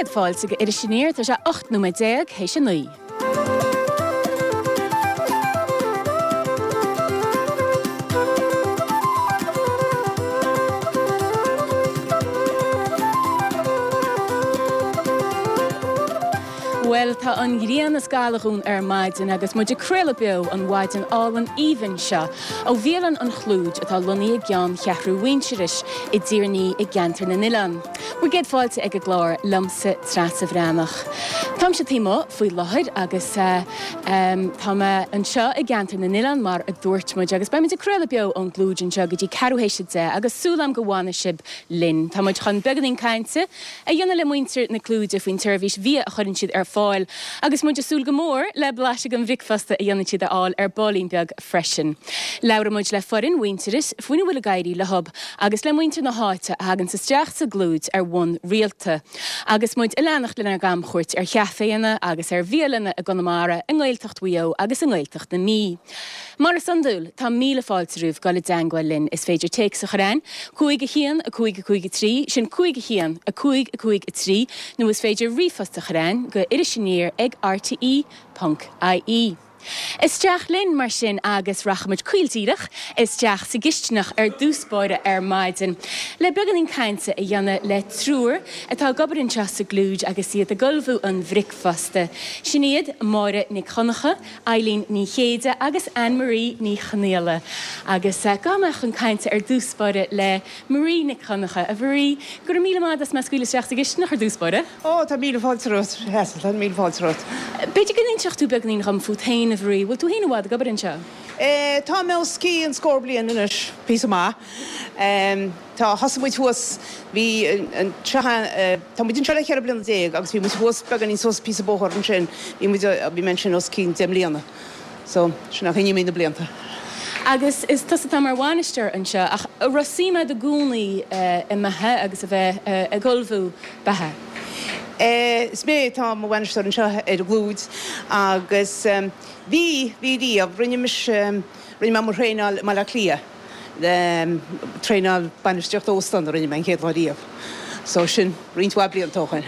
Cúgad fáilte go irisisinéir tá sé 8 nó 10 hééis sin 9. Well, tá an grían na scalaún maidin agus muidir creile beo an waidin álan even seo ó bhélan an chlúd atá lunaí gceann cheathrú winseris I ddíirní I gceantar na Nilan. Mu géad fáilte ag glár lumsa trasa bhreanach. Tám sé tímo faoi láthir agus tá an seo I gceantar na Nilan mar a dúirt muid agus ba muidir creile beo an glúdin seo go dtí carúhéise de agus súlam go bhána sib linn. Tá muid chun beganín cainte a dhéanana le muintir na clúide faoin tuirhís bhí a chuann siad fáil agus muid súl go mór le blaise an bhricfasta a dhéanana siad áil bálín beag freisin. Laura muid le forin winteris faoine bhfuil a gaiirí le hub agus le muintir na háite a hagann sa streach sa glúd bhain rialta. Agus muid I leannacht lena gamchuirt cheaféanna agus bhíalanna a Gonamara an Gaeltacht Wio agus an Gaeltacht na mí. Mar san dúil tá míle fáiltarúh gáil danghail linn is féidir teag sa choráin, 5 1 a 5 5 3, sin 5 1 a 5 5 3, nó is féidir rifasta choráin go irisisinéir ag RTE.ie. Is teach linn mar sin agus rachamid cuiltíirech, is teach sa gistenach dúspáire maidin. Le beganín cainte a dhéanana le trúr, atá gobarinn te sa glúd agus iad a gulbhú an bhricfasta. Sinéad Máire ní Conacha, Eileen ní Chéide agus Anne-Marie ní Chanéala. Agus gamach an cainte dúspáire le Marie ní Conacha a bhrí gur míle mádas me scuile teach sa gistenach dúspáire? Ó, tá míle fáilterót, heasal, tá míle fáilterót. Beidir gannn teach tú beganín ram fútaine bhrí, bhfuil tú hína bhád a gobarinn seo? Tá mé cí an scór blian inis pí má. Tá hasamid thuas bhí tá muid tre chear blian déag, agus bhí mu thuas began í sos pí bóthir an sin, bhí men sin os cín dem bliana. So sin nach chéine mína blianta. Agus is tusa tá mar bhainisteir an seo, ach a rosíime de gúnaí I maithe agus a bheith a gulbhú bethe. Is mé tá má bhainisteir an seo ar glúd agus bhí díobh rinne mar réinál mar le clia. Tréinál banisteocht óstan rinne me chéad díobh. So sin rintá blian tóchain.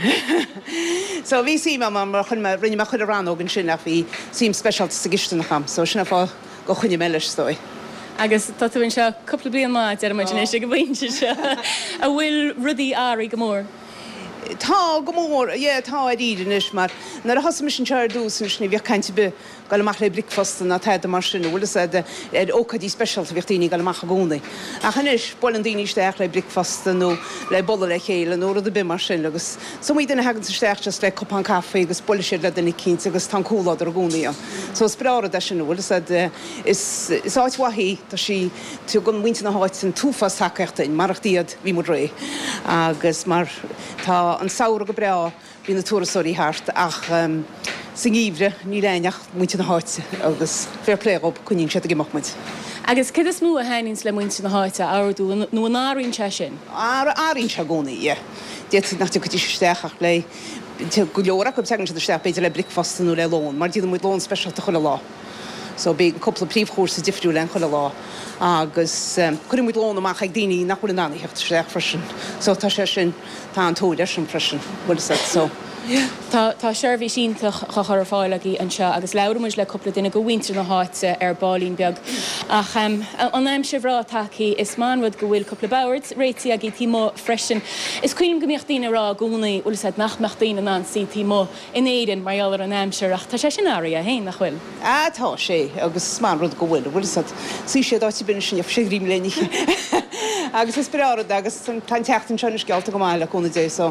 So bhí sí mar chun rinne mar chud arán ógan sin nach bhí sim specialt sa gistanacham, so sinna fá go chunne meile stoi. Agus tá tú seo coppla blian máid ar imaginéis go bhainte seo a bhfuil rudí áí go mór. Tá go mór, tá a díris mar nar a has mis an teir dús ní bhíh caiinte be gal amach le blicfasta na teide mar sin bhfuil ócadí specialta bhíochttaí gal amach a gúnaí. A chanis bolan daoisteach le blicfasta nó le bolla le chéile nó a be mar sin agus so mí duna hagann sa steachtas le copán caffé agus bolla sé le denna cinint agus tan cúlad ar gúnaí. So sprára de sin bhfuil is áithhaí tá sí tú gon muinte na háit san túfas takeachtain marachtíad bhí mar ré agus mar tá an saoir go breá bí na túrasóí háart ach san íomhre ní léineach muinte na háite agus fairplé op chunín sé a gimachmuid. Agus cid is mú a hainins le muinte na háite áú nó an áín te sin? Áín se gúnaí, Dé nach tú chutí steachach le go leorach go tegann se steach beidir le bricfastanú le lón, mar díad muid lón speisialta chuile lá. So be an coppla príomhchóir sa difriú le chuile lá agus chuir muid lón amach ag daoine nach bhfuil nána hecht steach freisin. So tá sé sin tá an tóir leis an freisin bhfuil so. Tá seirbhí síntaach chur fáilagaí an seo agus leirmuid le coppla duine go bhaintear na háite bálín beag. Ach an aim se bhrá taí is mánrad go bhfuil coppla bairt réití a í tímó freisin. Is cuiim gomíochttaíine rá gúnaí úlas nachmeachtaíine ná sí tímó in éidir marar an aimseir ach tá sé sin áí a héin nach bhfuil. Tá sé agus mánrad go bhfuil bhfuil sí sé dáití bin sin ségrím lénig. Agus is beárad agus tan teachtain sena scealta go máile chuna dé so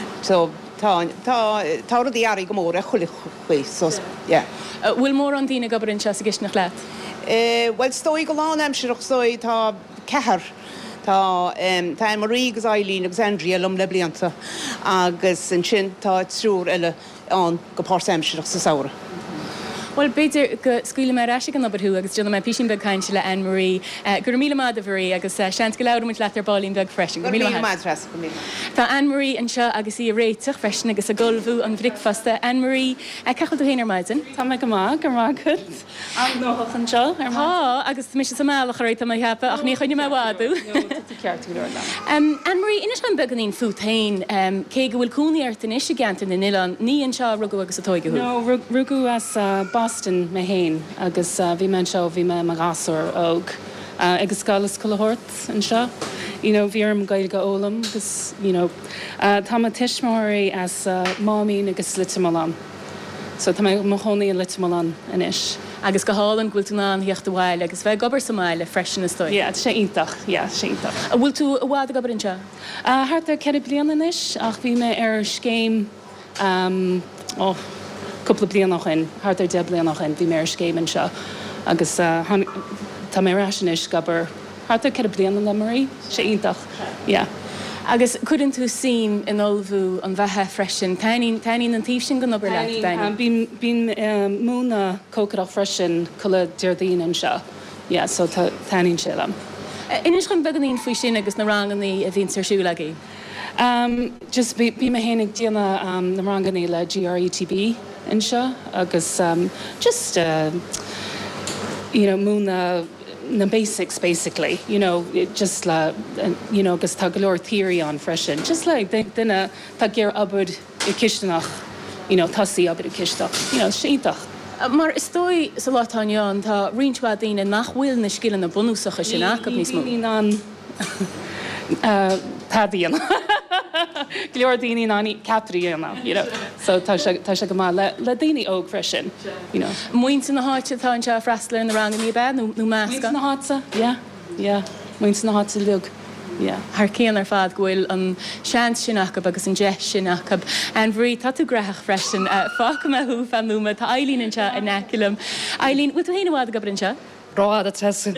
tá ruí airí go mór a chulik chuí so bhfuil mór an dtíine gobarinn se a gisnach leat? Well stoi go lá aimseach stoi tá cehar tá Marie agus Eileen agus Andrea lom le blianta agus an sin tá trúr eile an go páirsa aimseach sa saora. Well beidir go scuúla mar eise an aberthú agus duna písin beg caiinte le Anne-Marie gur míle mád a bhí agus sean go leir mu letar ballín beg freisin go míle Madras go míle. Tá Anne-Marie an seo agus í réiteach freisin agus a golbhú an bhricfasta Anne-Marie cecha do héanaar maidin. Tá me go má chud an nócha an seo ar Tá agus mis sem meach réit am hepa ach ní chuine me bháú. Anne-Marie inas an beganín futain cé go bhfuil cúnaíart in isise gantain in Ilan ní an seo rugú agus atóige. No rugú as Boston me héin agus bhí man seo bhí me magasúr óg agus scalas chohort an seo. Bhí am gail go ólam agus tá tiismóirí as mámí agus litimeán. So tá mo chonaí an litimeán in isis. Agus go hálan ghfuil tú ná hiocht bhile agus bheith gobar samáile freisin na stoi. sé ítach, sé ítach. A bhfuil tú a bhád a gobar an seo? Thart a ceir blian in isis ach bhí me ar scéim cúpla blian nach in, thart ar de blian nach in, bhí mé ar scéim an seo agus tá mé raisinis gobar thart a ceir blian an lemorí sé ítach, Agus chuann tú sim in olbhú an bheitthe freisin, taín an tíh sin go nobar le daine. Bhín múna cócaach freisin chula deirdaín an seo, so taín sé am. Inis chun beganín faoi sin agus na ranganí a bhín sarsú legaí. Just bí me hénig díana na ranganí le GRETB an seo agus just múna na basics basically, just agus tá go leor theory an freisin. Just like duine tá gur abud I ciisteach, tasí abud I ciisteach, séintach. Mar is dói sa látáin tá rionhá daine nach bhfuil na scílan na bunúsacha sin acha níos mó. An tadíana. Glór daoine náí capríanana, so tá se go má le daoine óg freisin. Muinte na háte tá se freistal in na ranganí bed nó measca? na hása? Muinte na hása lug. Har céan ar fad gohfuil an sean sinach agus an de sinach an bhrí tatú greach freisin fácha me thuúh an núma tá Eileen an se a neculum. Eileen, bhfuil tú héana bhád a gobar se? Rád a tresin.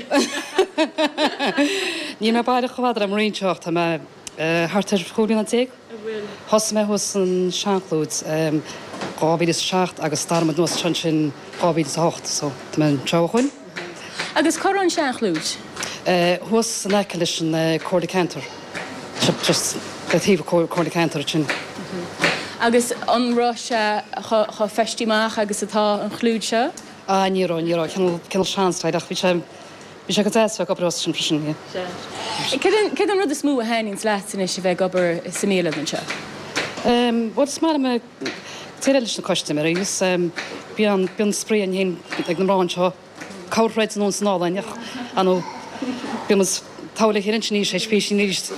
Ní me baide chohad am rionseocht tá me hartar choúbín an teag. Thos me hos an seanlúd gábíad is 6 agus starmad nuas sin gábíad is 8, so tá me treo chuin. Agus chor an seanlúd? Hos an eice leis an cordicantor. Just gatíh cordicantor sin. Agus anrá se chu festíach agus atá an chlúd se? Níró cin seanstraidach bhí sé go déas go bros sin frisin. Cé an rud is smú a henings letain is se bheith gobar saméile an se? Wat is mar me téile leis na coiste mar gus bí an spré an hén ag na rán seo cáreid an ón snálainach an bí tála hé ní sé spéisi níist.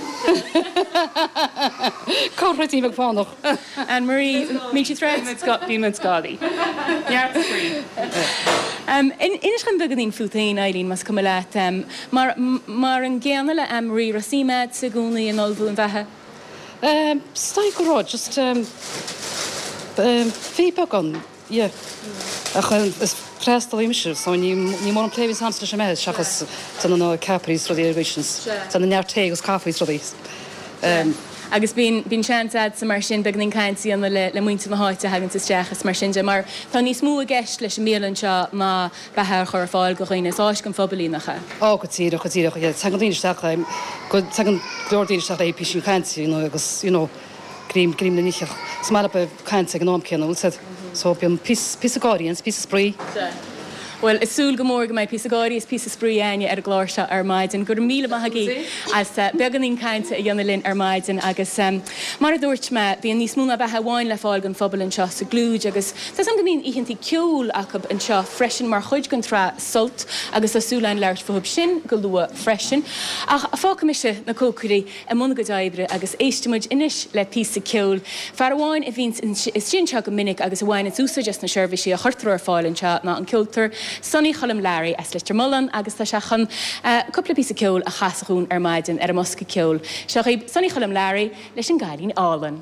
Cáreidí me fánach. Anne-Marie, mí si thread? Bíman Scotty. Inis gan beganín futain Eileen mas cum le mar an ggéanna le Anne-Marie rasíimeid sa gúnaí an olbhú an bheitthe? Stai go rád, just feedback on, is prestal imisiir, so ní mór an plévis hamstra sem meid, seachas tan an caprís rodí irrigations, tan an nearté agus caffís rodí. Agus bín seanad sa mar sin beganín caiintí an le muinte na háite hagann isteachas mar sin mar tá níos mú a gceist leis mélan seo má bethir chur fáil go chuoine áis go fphoballínacha. Go tíach tegan díisteach go tegan glórdíisteach é píisiú caiintí agus grím na níiseach. Smala be caiinte an námcéanna úsad, so bíon písagáíons, pí sprí. Well, is súl go mór go mai písagáí is písa sprí aine ar gláirse ar maidin, gur míle maithagaí as beganín caiinte a dionalinn ar maidin agus mar a dúirt me bhíon níos múna bheithe bháin le fáil gan fphobal an seo sa glúd agus tá an gomín íchantí ceúil acu an seo freisin mar chuid gan tra sult agus a súlain leirt fóthb sin go lua freisin. Ach a fácamise na cócurí a muna go daibre agus éistemuid inis le písa ceúil. Fear bháin a bhín is sin seo go minic agus a bhhain is úsa just na seirbhísí a chuirtar ar fáil an seo ná an ceúltar Sonny Cholam Larry as Lister Mullen agus tá sechan cúpla písa ceúil a chasachún ar maidin ar a mosca ceúil. Seach Sonny Cholam Larry leis an gaiilín álan.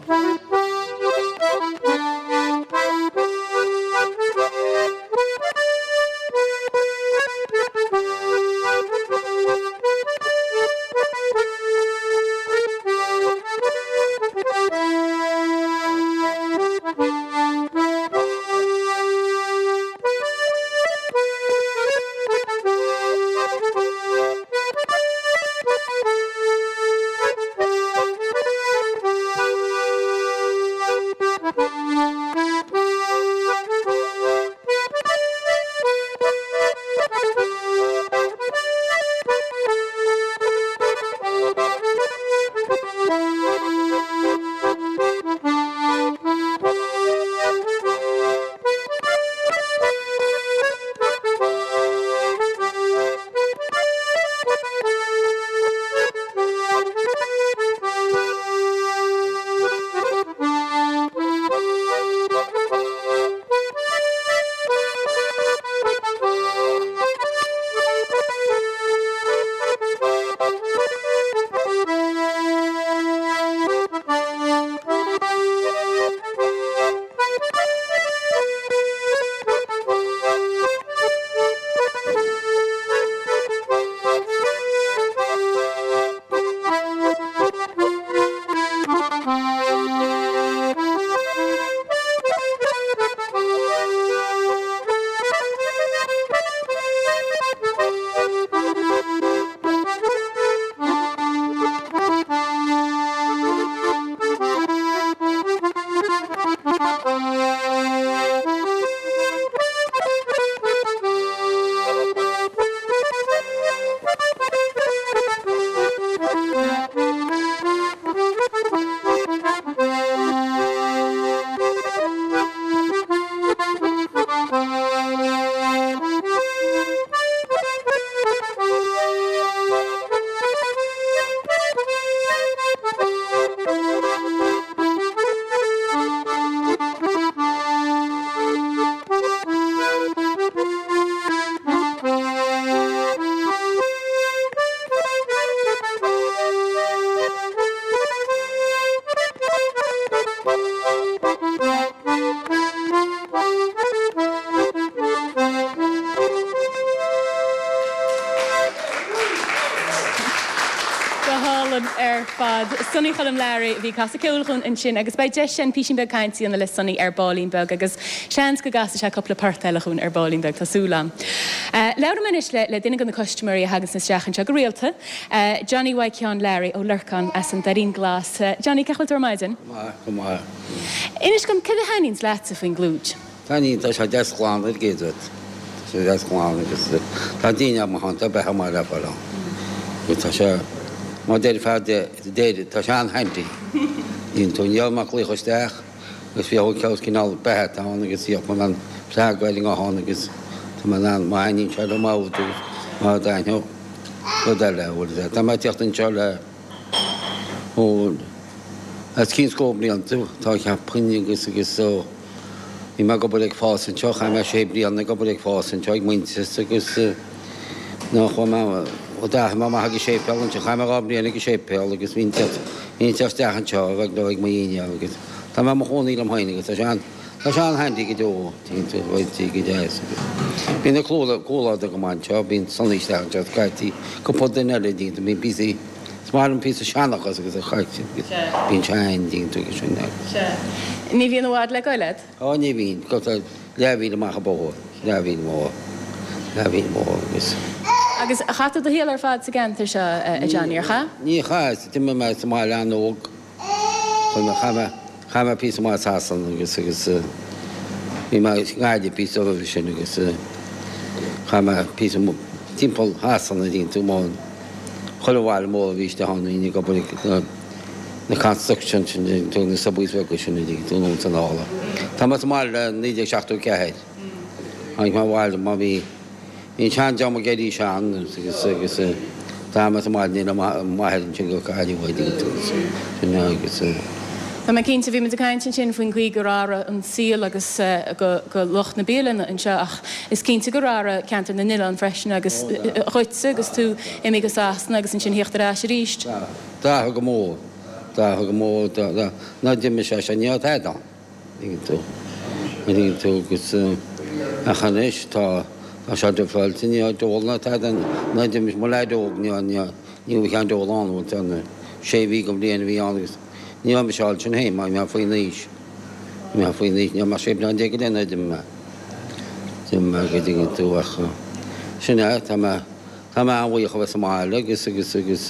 Gohalan fad sunny chalam Larry bhí casa ceolún in sin agus bei de sin písin beg caiintí an le sunny Ballínbeg agus seans go gas se coppla parteilechún Ballínbeg tásúlam. Leir manis le duine an na customerí a hagus na steachan se go réalta. Johnny Waikeán Larry ó Lurcan as an darín glas. Johnny cechil maidin? Má. Inis gom cad a hanins leat a faoin glúd? Táí tá se deláán ar géad. sé deláán agus tá daine am hananta be mar le ball. Tá se má déidir fe déidir tá se an haintí. Ín túnealach léchosteach gus bhí ceos cinál bethe tána agus íoch man an pleáiling á hána agus tá an maín se do máú má daineo go deile. Tá mai teocht an seo le ó cín scóbní an tú tá ce puine agus í me go ag fásan seo cha me sé bríanna go ag fásan teag muinte agus nach ó da má hagi sé pelan se chaime rábríanana go sé peal agus hín teachchan seo bheith do ag maíine agus. Tá me chonaí am haine agus tá se an haintí go dó bhaidtí go dé. Bhína cóla go máin seo bín sanlíisteach se caiití go pod den eile dínta mí bíí má an pí seannachas agus a chaite bín sein dínta go sin. Ní bhíon bhád le goiled? Á ní bhín go lehín amach bó lehín mó agus. Agus a chatú do héal ar fad sa gentar se a Johnny ar cha? Ní chaid tu me má leanóg chun chaime pí má hasan agus bhí gáide pí bhí sin agus chaime pí timppel hasan a dín tú máin chohhail mó víiste hána íine go na construction tú na sabúsve sinna dí túú san ála. Tá má 9 cehéid an má bhhail má bhí ín sean deam a géirí seán agus tá má ní maiheann sin go caiidirhhaidí agus. Tá me cinnta bhí me a caiint sin faoin chuí gorára an síl agus go loch na bélan an se ach is cinnta gorára ceantar na nile an freisin agus chuitsa agus tú imi go asna agus an sin heochtarrá sé ríist. Tá go mó ná diimi se sé níotheán tú gus a chanéis tá se de fáilta ní dóna ná diimi má ledóg ní chean dóláán anna sé bhí go bliana bhí agus. Ní me seáil sin héim mai me faoi níos ní mar sé an dé déna me go dtí túhacha. Sinne tá anhaocha bheith máile agus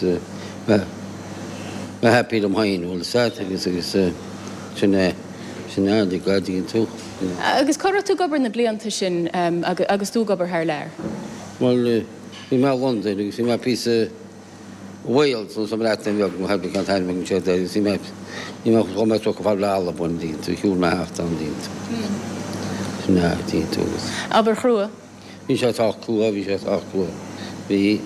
hepí am hainúil agus sinné gaidín tú. Agus choir tú gobar na blianta sin agus tú gobar thir leir? Well hí me London agus hí me pí Wales som rätten jag har vi kan ta mig så det är med i mig kommer så kvar alla på din så hur med haft an din. Nej, det är det. Aber Croa. Vi ska ta Croa, vi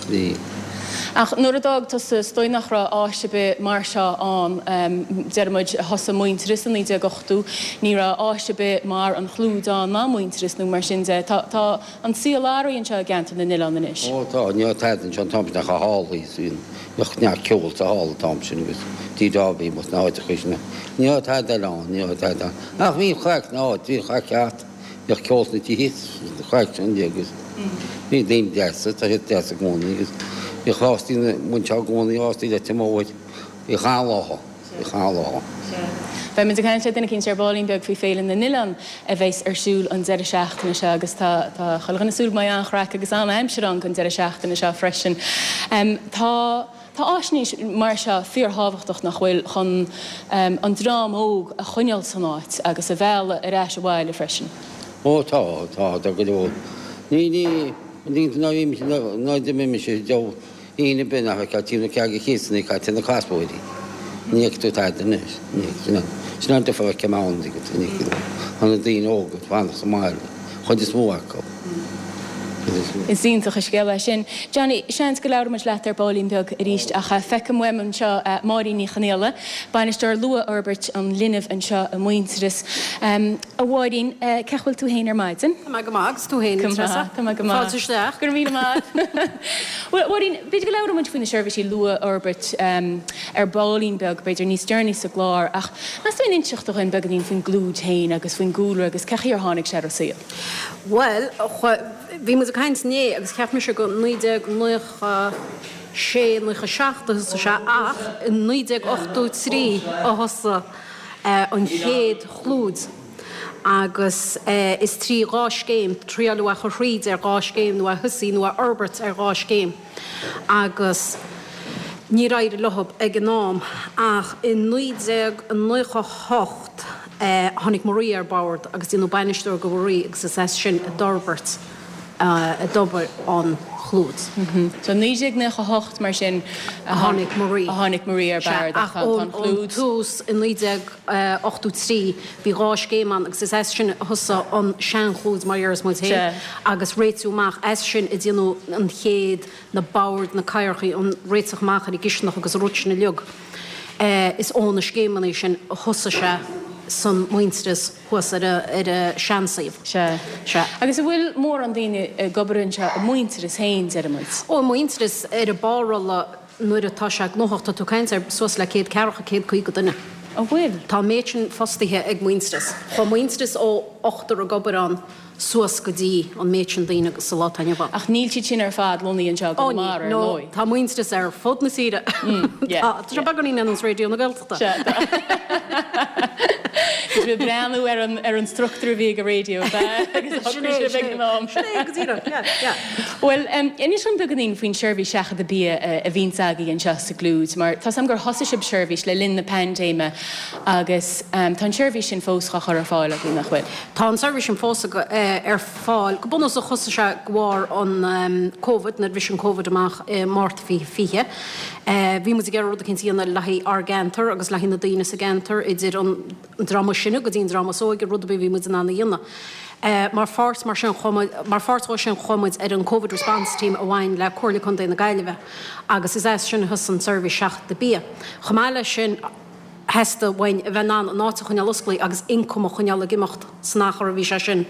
Ach nuair a dag tá stoinach ra áise be mar seo an dearmuid hosa muinteris an ide gochtú, ní ra áise be mar an chlúdán ná muinteris nó mar sin tá an síaláiríonn se gceantar na nile an inis. Ó tá ní taidan se an tamsinach a hálaí sín nach ne ceol a hála tamsin agus tí dábí mu náid a chuisna. Ní taidan ní taidan. Ach bhí chaach ná bhí chaceat beag ceolna tí hit chaach an agus. Bhí déim deasa tá hit deasa gcónaí agus. I chláistí muinte gcónaí áistí le timóid i cháláha. Bei me a caiint duna cinn sé Ballínbeg fao féile na Nilan a bheits arsúil an 16na se agus tá chulagan nasúil mai anchraach agus an aimseán an 16na se freisin. Tá áisníos mar se fíorthábhachtach nach bhfuil chun an drám óg a chuineal san áit agus a bhela a réis bhile freisin. Ó tá go dó. Ní náid mé sé do íine bin a tína ceag chésanna cai tena cáspóidí. Níag tú taidanis sin an fá ceán anna dtíon ógad bhana sa máile chud is mó acu. Is díntacha scéile sin. Johnny, seans go leir muid leat ar Ballínbeg a ríist a cha fecem weimem seo marí ní chanéile, bainistar Lua Urbert an linmh an seo a muinteris. A bháidín cechfuil tú héin ar maidin? Tá go mágus tú héin Fáilteach gur mí má. Bháidín, beidir go leir muid faoin na seirbhísí Lua Urbert ar Ballínbeg beidir níos dearní sa glár ach nas tú inseach do chuin begadín faoin glúd héin agus faoin gúla agus cechi ar tháinig sé síl. Well, bhí mu a caiint né agus cheap me se go 9 sé seachtas se ach in 9 a hosa an chéad chlúd. Agus is 3 rás géim, trialú a choríd rás géim nó a husí nó a Albert rás géim. Agus ní raid lehab ag an nám ach in 9 Honnig Maria Bauert agus dí nó bainisteir go bhí agus is sin a Dorbert a dobar an chlúd. So 9 mar sin Honnig Maria. Honnig Maria Bauert an chlúd. Tús in 9 bhí rás géman agus is sin hosa an sean chlúd mar dhearas mu agus réitúach sin i dtíanú an chéad na Bauert na cairchaí an réiteachach i gisnach agus rutna leog. Is óna scémaní sin hosa se san muinstras was a seansaíh. Agus a bhfuil mór an daine gobarann se a muinstras hains muid. Ó muinstras a bárála nuair atá seach nóachta tú caiint sos le céad cearcha céad chuig go duine. A bhfuil? Tá méidsin fastathe ag muinstras. Tá muinstras ó 8 a gobarán suas go dtí an méidsin daine agus sa látainine bh. Ach níl sin ar fad lonaí an teag go mar loi. Tá muinstras ar fód na siide. Tá baganí an réidiú na gailta. Is we breanú ar an structúr bhí go radio. Well, inis an beganín faoin seirbhí seacha a bí a bhín agaí an teas sa glúd, mar tá sam gur hosa sib seirbhís le linn na pandéime agus tá seirbhí sin fóscha chu ar fáil a bhí nach bhfuil. Tá an seirbhís sin fósa ar fáil, go bunas a chosa se gháir an COVID, na bhís an COVID amach máirt fiche. Bhí mu gur rud a cin tíanana lehí argentar agus lehí na daine sa gentar idir an drama sinna go dtíon drama sóig rud a bhí mu an anna dhéanana. Mar fát sin chomuid ar an COVID response team a bhhain le cuirla chun na gaiileh agus is sin thus an service seach de bí. Chomáile sin hesta bhain bheith ná náta chuneal osclaí agus incom chuneal a gimimecht snachar a bhí se sin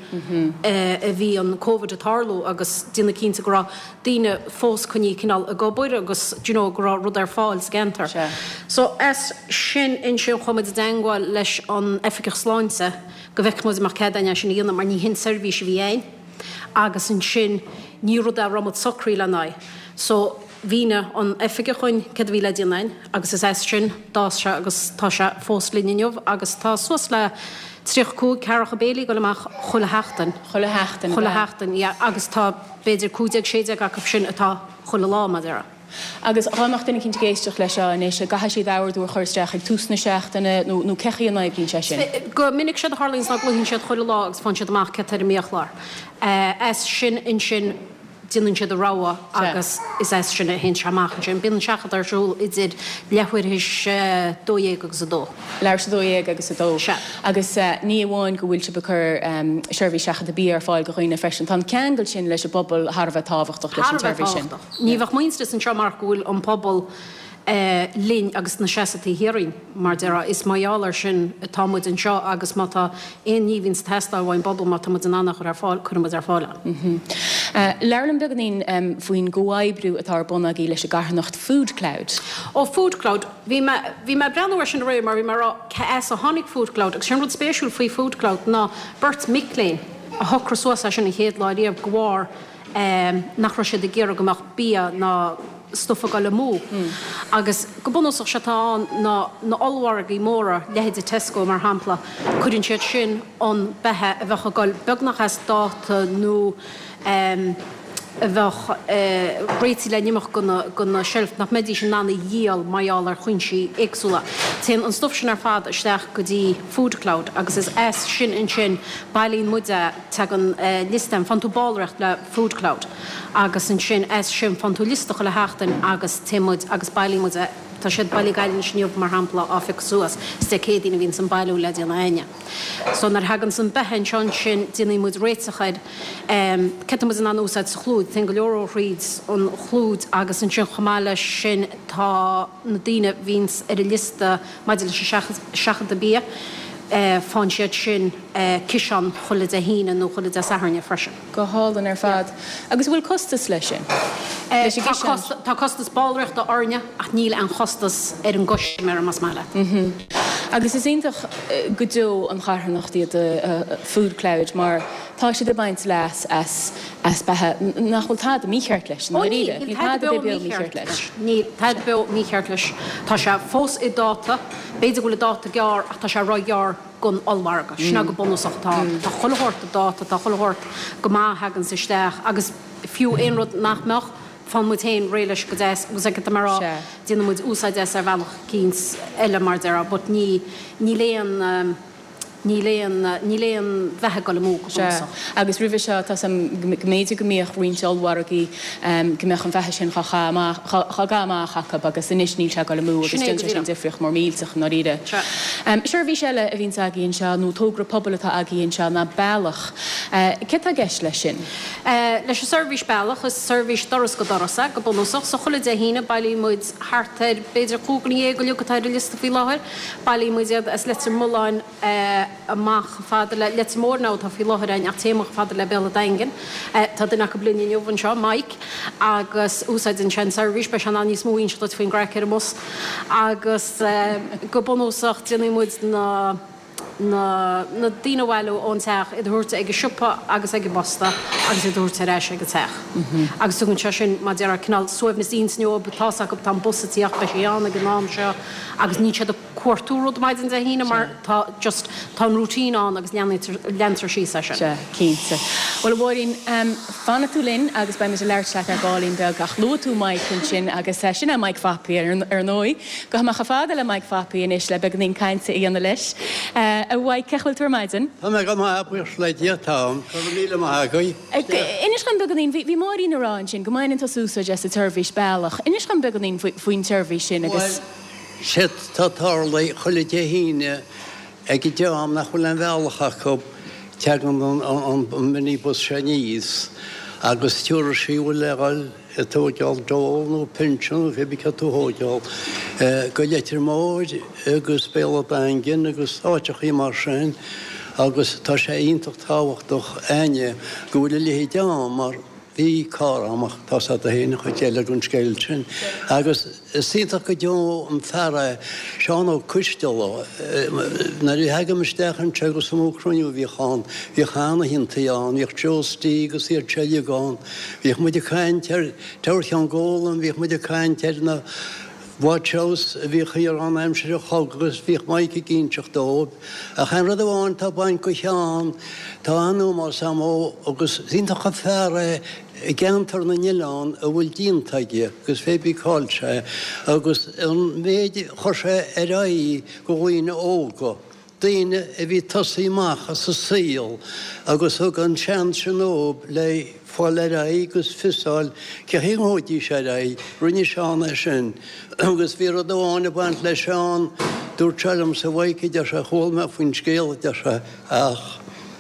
a bhí an COVID atálú agus duna cínta gorá daine fós chuní cinál a gobuir agus gorá rud ar fáil gentar. So sin in sin chomuid daingáil leis an efficach sláinte go bheic mu mar cedaine sin dhéanana mar ní hin servís bhí éin agus an sin ní rud a ramad socrí le ná. So Bhíne an efige chuin cad bhíle díanain, agus is sin dá se agus tá se fóslíneomh agus tá suas le tríochú ceach a béla go leach chola heachtain. Chola heachtain, agus tá beidir cúdeag séideag a sin atá chola láma deire. Agus ráach duna cinnte géisteach leis is a gaha sé dáhar dú chuirsteach ag túsna seachtainna nó cechaí an naibhín se sin. Go minic sé Harlings nach gluhín sé chola lá agus fan siad amach ce méochlár. Sin in sin Dynan siad a ráha agus is sinna hen seachchan sin bin seachad arsúil idir lehuiir his 2 agus a dó. Leir sa 2 agus a dó. Agus ní bháin go bhfuil se becur seirbhí seachad a bí ar fáil go chuoine freisin. Tá ceangail sin leis a bobbal Harbh táhachtach leis an seirbhí sin. Níomh muinstras an seomar bhfuil an pobl lín agus na seasaí hiring mar deire is maiálar sin támuid an seo agus mata éon níhíns testa bhhain bobbal mata mu an annach ar fáil chumad ar fáile. Leirlan beganín faoin goáibrú atá buna í leis a garnacht Food Cloud. Ó Food Cloud, bhí me breanhhair sin réir mar bhí mar a tháinig Food Cloud, agus sin rud spéisiúil faoi Food Cloud ná Bert Micléin a thocrasúasa sin na héad láiríomh gháir nach ra sé de géar gomach bí ná stuffa go le mú. Agus go bunach se tá na allhhar í móra lehéad a Tesco mar hampla chuann siad sin an bethe a bheitcha gáil beagnachas dáta nó a bheith réití le nimach gona shelf nach médí sin nána díal maiáall ar chuinsí éagsúla. Téan an stuf sin ar fad isteach go dtí Food Cloud agus is sin in sin bailín muide te an listem fan tú ballreacht le Food Cloud. Agus in sin sin fan tú listach le heachtain agus témuid agus bailí muide tá siad bailí gaiilin sniuh mar hampla áfic suas ste cédína vín san bailú le díana aine. So nar hagan san behan sean sin dina múd réitsachaid ce mu an anúsáid sa chlúd, te go leoró riads an chlúd agus an sin chomáile sin tá na daine víns ar a lista maidir le seachad a bí fáin siad sin cisan chola a híine nó chola a saharne freisin. Go hálan ar fad. Agus bhfuil costas lei sin? Tá costas ballreacht a orne ach níl an chostas ar an goisi mar mas meile. Agus is intach go dó an charnachtaí a food cloud, mar tá si de baint leas as bethe nachhfuil tá a mícheart leis na ríide. Ní tá be mícheart leis. Ní tá be mícheart leis. Tá se fós I dáta, beidir gola dáta gear a tá se roi gear gon allmarga. Sna go bonusach tá chollhort a dáta, tá chollhort go má hagan sa steach, agus fiú éonrod nachmeach fan moet heen réiles go agus ag mar Dina moet úsáid bhealach cíns eile mar dera, but ní léon bheitthe go le mú agus rih seo tá méidir go míoch roiinteolhhargaí gombeach an bheitthe sin chaáchacha agus inis níl se go le mú agus sin difrioch mar mílteach na ríide. Seir bhí seile a bhín agéonn se nó tógra pobltá agéonn se na bailach. Ce a gceist lei sin? Leis service bailach is service doras go dorasa go bonúsach so chola de hína bailí muid hartar beidir cúganí go leúchatáir lista fí láthir, bailí muiad as letar mulláin amach fada le mórná tá fí láthrain ach téach fada le bela daingen. Tá duna go blin jobhann seo Mike agus úsáid in sin service be an níos móín se faoin greiceir mus agus go bonúsach déanaí muid na dína bhhailú ón teach I dúirta ag siúpa agus ag bosta agus I dúirta réis ag teach. Agus tugann se sin má dear cinál suamh na dínsneo betáach go tá busatíach be séanna go nám seo agus ní sé cuairtúród maidin a hína mar just tá rútíán agus leantar sí se se. Cínta. Well bhín fanna tú linn agus ba me a leir le ar gáín be gach lú tú maiid chun sin agus sin a maiid fapaí ar nói, go haach fáda le maiid fapaí in is le beganín caiinte íana leis. A bhaid cehfuil tú maidin? Tá me go buir le díotám chu míle gaí. Inis gan beganín bhí máín aráin sin, go mainin tá súsa just a turbhís bailach. Inis gan beganín faoin turbhís sin agus sé tátála chola de híine ag deám nach chuil an bhealacha go tegan an minibus sé níos agus túra síú leáil tógeall dóil nó pinseún bhí túthógeall go léitir móid agus béla bangin agus áiteach í mar sin agus tá sé ionintach táhachtach aine go bhfuil lehí deám mar bhí cá amach tá a héana chu déile gon scéil sin. Agus síntaach go deo an fearra seán ó cuisteá na í heige meisteachan tegus sam Ucrainú bhí chána hintaíán, bhíoh teostí agus ar teilleáin, bhíoh muid caiintear teir an ggólan, bhíoh muid caiintear na Bhaidseos a bhí chuar an aimsir a chogus bhíoh maiid cínteach dóib. A chan rud amháin tá bain go teán tá anú má samó agus íntacha fearra geantar na Nilán a bhfuil díntaige agus fébí cáilte agus an méid chuise ar raí go bhhaoine óga. Daine a bhí tosaíach a sa síl agus thug an sean sin ób le fáil le agus fisáil ce híóidí sé ra rinne seánna sin agus bhí a doháinna baint le seán dúr telum sa bhaige de se chóilme faoin scéal de se ach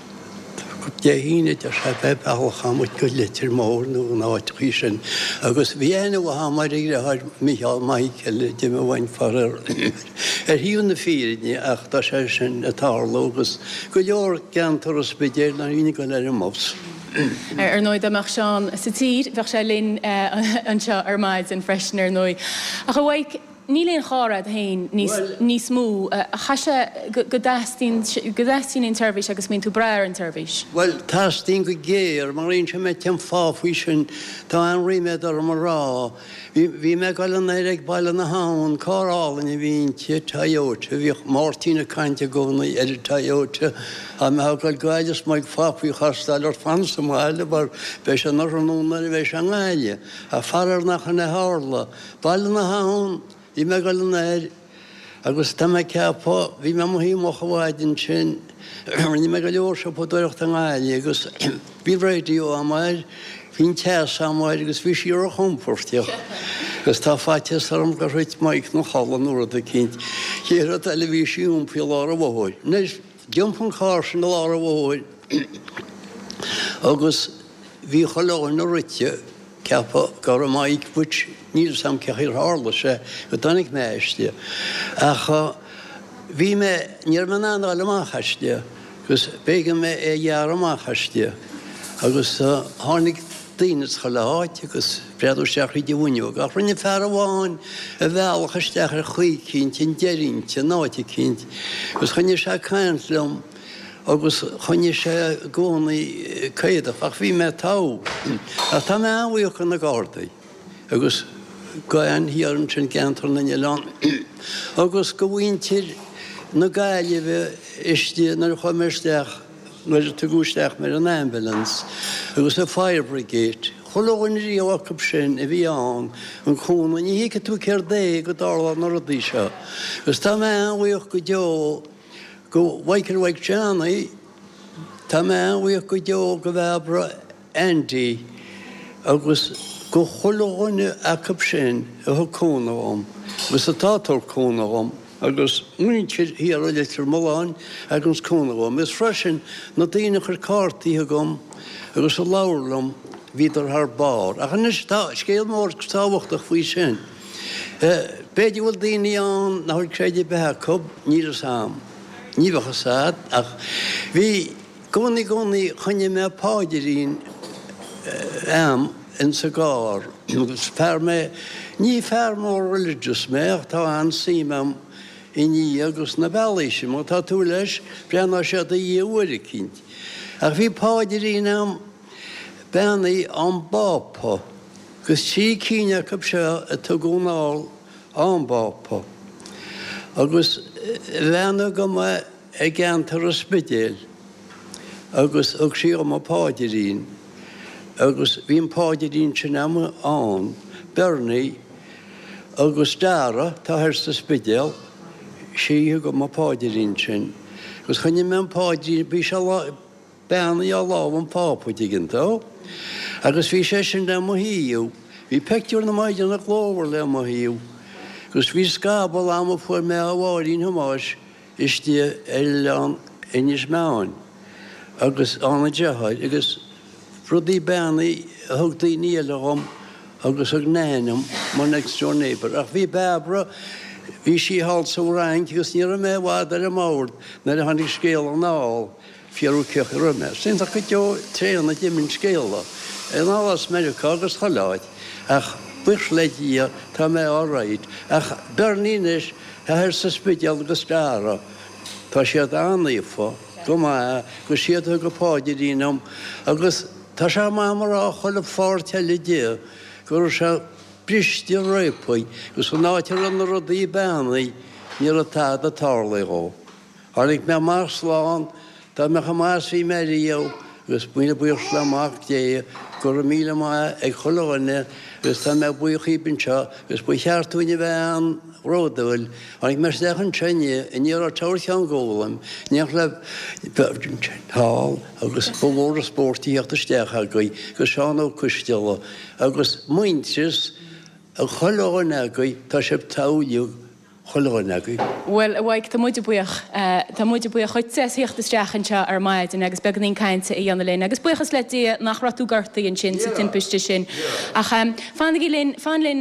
de híine de se beh echamuid go litir mór nó an áitrí sin agus bhíana ha mar ire Michael Michael de bhain far híún na fíne ach tá sé sin atálógus go leor geantarras bedéir na ine go le mós. Ar nóid amach seán sa tír, bheith sé linn anseo ar maid an freisin ar nóid. A go bhaid níléon chárad hain níos mú, chaise go dastín in turbhís agus mín tú breir an turbhís? Well, tastín go géir, mar réon se me team fáfuí sin tá an riméid ar mar rá. Bhí me gáil an éireag baile na hán cárálan I bhínte Toyota, bhíoh Martína cainte gcóna ar Toyota a me gáil gaiidir maid fáfuí chastáil ar fansa máile bar beis an ornúna a bheits an gáile a farar nach an na hála. Baile na hán Bhí me gáil an éir agus tá me ceapá bhí me mohí mo bhhaidin sin ní me go leor se podúirecht an gáile agus bhí réidiú amáir hín teas amáir agus bhí sí ar a chomportteach. Gus tá fáites arm go réit maic nó chalan nuair a cinint. Chéar a televíisiún fi lá a bhóid. Nes diompan cháir sin lá a bhóid agus bhí choláin na rite ceappa gar a maic buit níl sam ceir hála sé go danig méiste. Acha bhí me níor man an áil amachchaiste, gus bégan me é dhear amachchaiste. agus tháinig daoine go leáid agus breadú seach í dúniuúg. A rinne fear amháin a bhealach isteach ar chuí cinint in deirint a náide cinint, gus chunne se caiintlum agus chunne sé gcónaí céadach ach bhí me tá. A tá me anhaíoch an na gádaí agus gain hiaran sin gentar na Ián. Agus go bhhaintir na gaile bheith istí nar chuimisteach nuair a tuúisteach mar an ambulance agus a fire brigade. Cholóin ríoach sin a bhí an chúna ní hiice tú ceir dé go dála nar a dí seo. Gus tá me anhaíoch go deo go bhaicir teannaí, tá me anhaíoch go deo go bhebra Andy agus go cholóine a sin a cúnaham, gus a tátar cúnaham, agus muintir hí ar litir Miláin agus cúnaham. Is freisin na daine chu cátaí a gom agus a láirlam víidir th bar. A chanis scéal mór táhachtach faoi sin. Beidir bhfuil daoine an na chuir créidir bethe cub ní a sam. Níomhacha sad ach bhí gcónaí chunne me páidirín am in sa gár. Ní fear mór religious méach tá an símam i ní agus na bailise má tá tú leis breanna sé a dhéhhuiir cinint. Ach bhí páidirín am benaí an bápa, gus sí cíine cap se a tugunnáil an bápa. Agus bhena go me ag gantar a spidéil, agus ag sí am a páidirín. Agus bhíon páidirín sin am an, Bernie, agus dára tá hirsta spidéil, sí go má páidirín sin. Gus chunne me an páidirín bí se benaí á láh an pápa digintá. Agus bhí sé sin le mo híú, hí peictiúr na maidir na glóhar le mo híú. Gus bhí scabal am a fuair me a bháirín hamáis istí eán inis meáin. Agus anna dehaid, agus rudí benaí a thugtaí níalagam agus ag néanam mar next door neighbour. Ach bhí bebra, bhí sí halt sa rang, agus ní a mé bhád ar a máir na a tháinig scéal an náil fiarú ceach ar me. Sin a go deo tréanna diminn scéala. An álas America agus choláid. Ach buch leidí tá mé áráid. Ach Bernínis a thir sa spidéal agus dára. Tá siad annaífa, go má go siad go páidirínam, agus tá se má mar á chola fáirteile dé, gur se bristí répaí, gus go náitir an rudaí benaí ní a tád a tálaá. Tháinig me mar sláán, tá me cha más hí méío, gus buine buir leach dé, gur míle má ag choláine, gus tá me buochaíbin seo, gus bu cheartúine bheith an ródahfuil, ag mar dechan trenne in níor táirte an ggólam, níoch le hall agus bhór a spórtííocht a stecha gaí, gus seán ó cuisteala, agus muintes a choláine gaí tá sé táúliú choláine gaí. Well, bhaig tá muide buoch chuid séíocht isteachchanse ar maid in agus beganín caiinte í anna léin, agus buchas le dé nach ratú gartaí an sin sa timpiste sin. Ach fan linn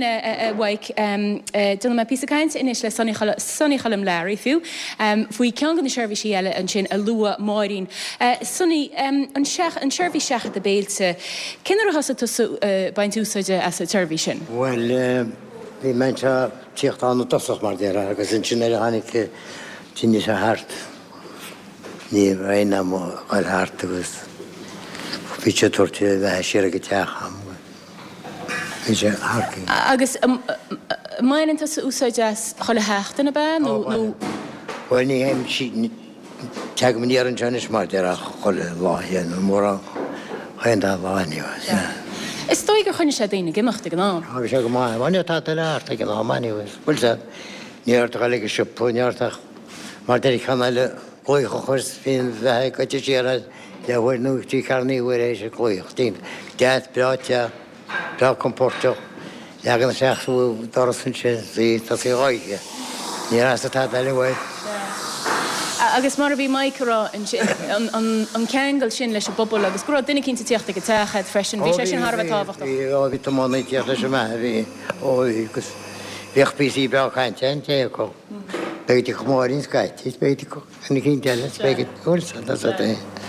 bhaig duna me pí caiinte inis le sunny chalam léirí fiú, faoi cean gan na seirbhí eile an sin a lua máirín. Sunny, an seirbhí seacha a béalte, cinar a hasasa tú baint úsáide as a seirbhí sin? Well, bhí meinte tíocht an tosach mar déire, agus in sin hánig tíine se hart. Ní bhéine am gáil hart agus bhí sé tuairte bheith siar go teacham. Bhí sé harcaí. Agus mainn tá úsáide chola heachtainna ben? Bhfuil ní héim si teag man níar an teannis mar déire chola láhéan mór an chuin dá bháinniu. Is dói gur chunne sé daine gimachta gan ná? Agus sé go máin, bhainne tá leart ag an ámainniuas. Bhfuil sé níortach le go siúpú, níortach mar déir chaile glúocha chus fin bheith go tíar le bhfuir nuachtí carníhfuir éis a glúoch. Tín dead breáte, breá compórteach, legan na seachú dorasan sin sí tá sí ráige. Ní as tá eile bhfuil. Agus mar bhí maicerá an ceangal sin leis a bobbal, agus gur duine cinnta tíochtta go teachad freisin, bhí sé sin Harbh tábhachtach. Bhí támána tíocht leis me, bhí gus bhíoch písí beáchainte an téá. Beidir go máirín scaiti, beidir go na cinn teile, beidir úlsa,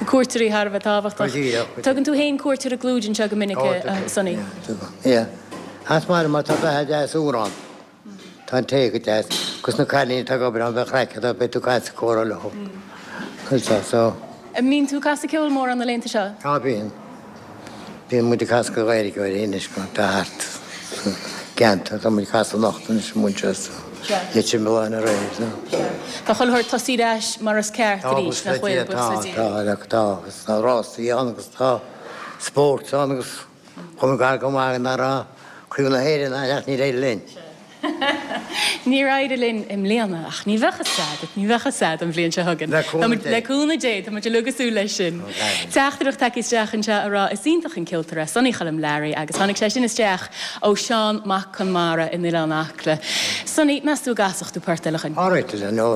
Cuairtaí Harbh táhachtach. Tugann tú haon cuairtear a glúidin se go minic sannaí. Ie. Has mar má tá bethe deas úrán. Tá té go deas, cos na cailín tá go bran bheith reice a be tú caiith córa le. Chuilta Mín tú casa ceol mór an na lénta seo? Tá bíon. Bíon mu cas go gaiir go réis go tá hart. Genta tá mu cas nachtain is múnte. Je sin bhna réis. Tá choilthir tosí leis mar as ceart rís na chuil Tágus na rásaí agus tá spórt agus chum gar go mar na rá chuúna héidir nach ní réidir linn. Ní raidir linn im léana ach ní bhecha sad an bblion se hagan. Leúna déad mu lugusú lei sin. Teachtarach takeíteach an se ará is ítach an ciltara sannig chalam leirí agus tháinig sé sin isteach ó Seán Mac Conmara in Ilan Achla. Sonny meú gasach tú pertelachan. Áráite nó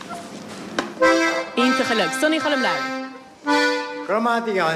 Ítach le Sonny chalam leir. Gramáíáin.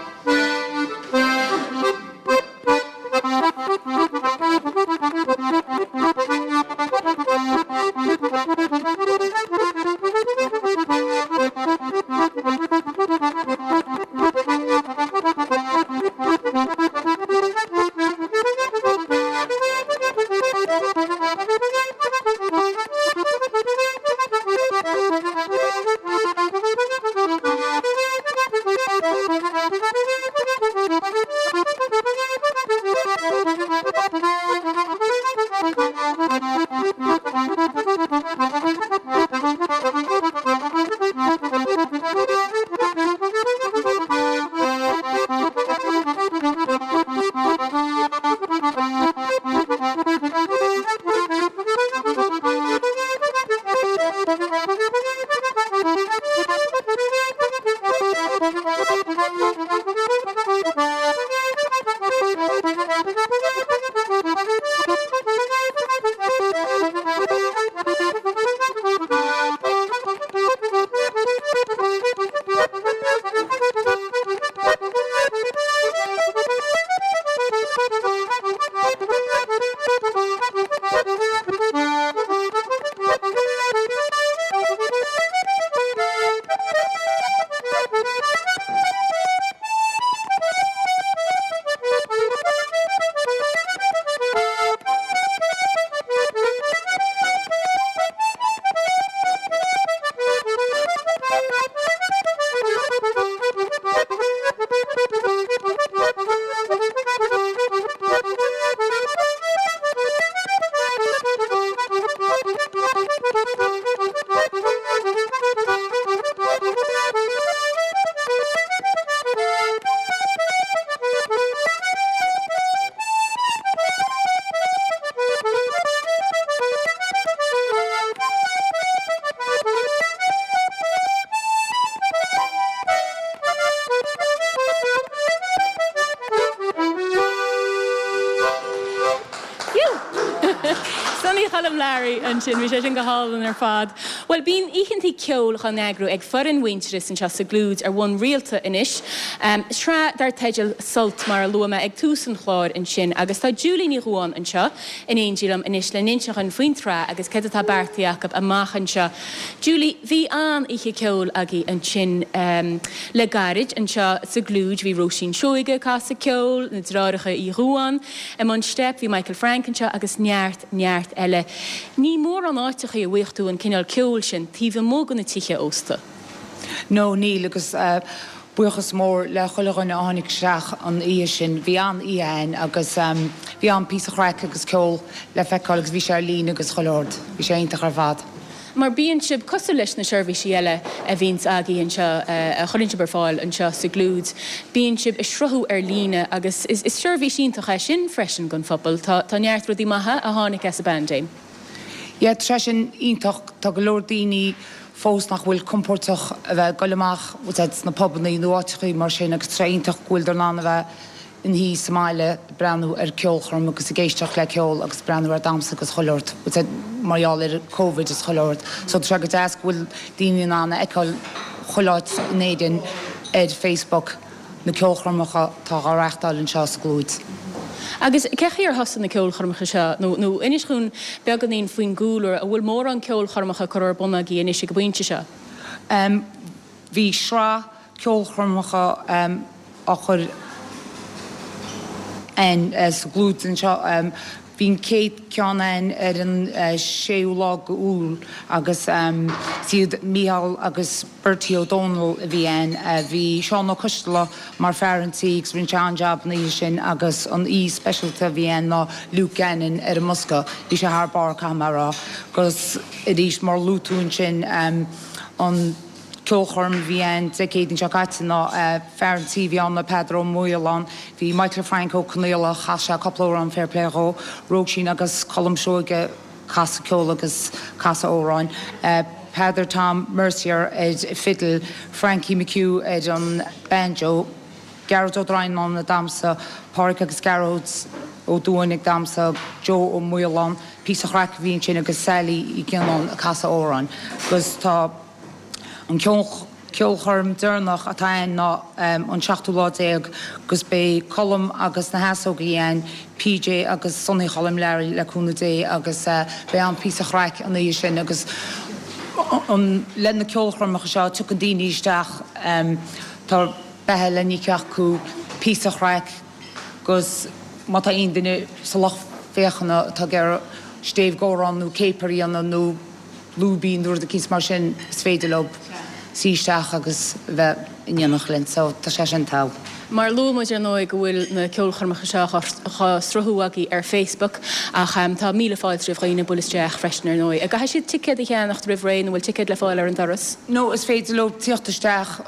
Larry an sin sé sin go hálan ar fad. Well bín íchantí ceol chu negrú ag forin winteris an se sa glúd ar bhain rialta inis. Sra dar teidir sult mar luama ag túsan chláir in sin agus tá Julie ní ruáin an seo in éondílam inis le ninseach an fointra agus ced tá bartaíach a machchan seo. Julie, bhí an ihe ceol agé an sin le garid an seo sa glúd hí Roisin Seoige cá sa ceol na dráiricha í ruáin am an step hí Michael Frank an seo agus neart eile. Ní mór an áiteach a bhuichtú an cinál ceol sin tí bhí mógan na tiche ósta. No, ní agus buchas mór le choilgan ánig seach an í sin bhí an íhain agus bhí an písachreic agus ceol le feicáil agus bhí sé lín agus choláird. Bhí sé ionintach ar bhad. Mar bíonn sib cosú leis na seirbhísí eile a bhíns agaí an seo cholinse bar fáil an seo sa glúd. Bíonn sib is sruthú ar líne agus is seirbhísíntacha sin freisin gon fphobal tá neart rudí maithe a tháinig as a bandéim. Ja, tre sin ionintach tá go leor daoine fós nach bhfuil compórtach a bheith goileach na pobanna í nuáitichaí mar sin agus tre ionintach bhfuil darnána bheith in hí Somália breanú ar ceolchorm agus a géisteach le ceol agus breanú ar damsa agus choláirt. Mariaal ar Covid is choláirt. So tre go deas bhfuil daoine anna eáil choláit néidir ar Facebook na ceolchormacha tá á reachtáil an seo sa glúid. Agus cechi ar hosan na ceolchormacha seo nó inis chun beaggan íon faoin gúlar a bhfuil mór an ceolchormacha chu ar buna í inis go bhainte seo. Bhí srá ceolchormacha a chur an sa glúten seo bhín céad ceannain an séúlá go úl agus siad Mícheál agus Bertie O'Donnell a bhí an bhí Seán Ó Custala mar fearantígus bhín tean jab na sin agus an specialta bhí an ná Luke Gannon ar a Musca bhí sé thar bar camera gus i dtís mar lútún sin an ceolchorm bhí an decéad an seacaite ná fearantí bhí anna Pedro Moylan, bhí Michael Franco Connella chaise coppla an fair play go, róg sin agus colm seoige casa ceol agus casa óráin. Pedro Tom Mercier ed fiddle, Frankie McHugh ed an banjo, Garrett O'Drain an na damsa, Park agus Garrett ó dúinnig damsa, Joe ó Moylan, pís a chrac bhín sin agus Sally I gcinan casa óráin. Gus tá an ceolchorm dúrnach a tain ná an 16 gus bé colm agus na heasóga an PJ agus sunnaí cholam leir leúna dé agus bé an pí a chrac an é sin agus an lena ceolchormach seo tu an daoine isteach tá bethe le ní ceachú pí a chrac gus má tá aon duine sa lech féchanna tá gur stéh góránú céparí an nó lúbín dúir de cís mar sin sféidirlob síisteach agus bheith inionach linn, so tá sé sin tá. Mar lúmid ar nóid go bhfuil na ceolchormacha seo strathúagaí ar Facebook ach tá míle fáil tríomh chaoine bulisteach freisin ar nóid. A gaithe siad ticéad I cheannach ribh réin bhfuil ticéad le fáil ar an doras? No, is féidirlob tíochttasteach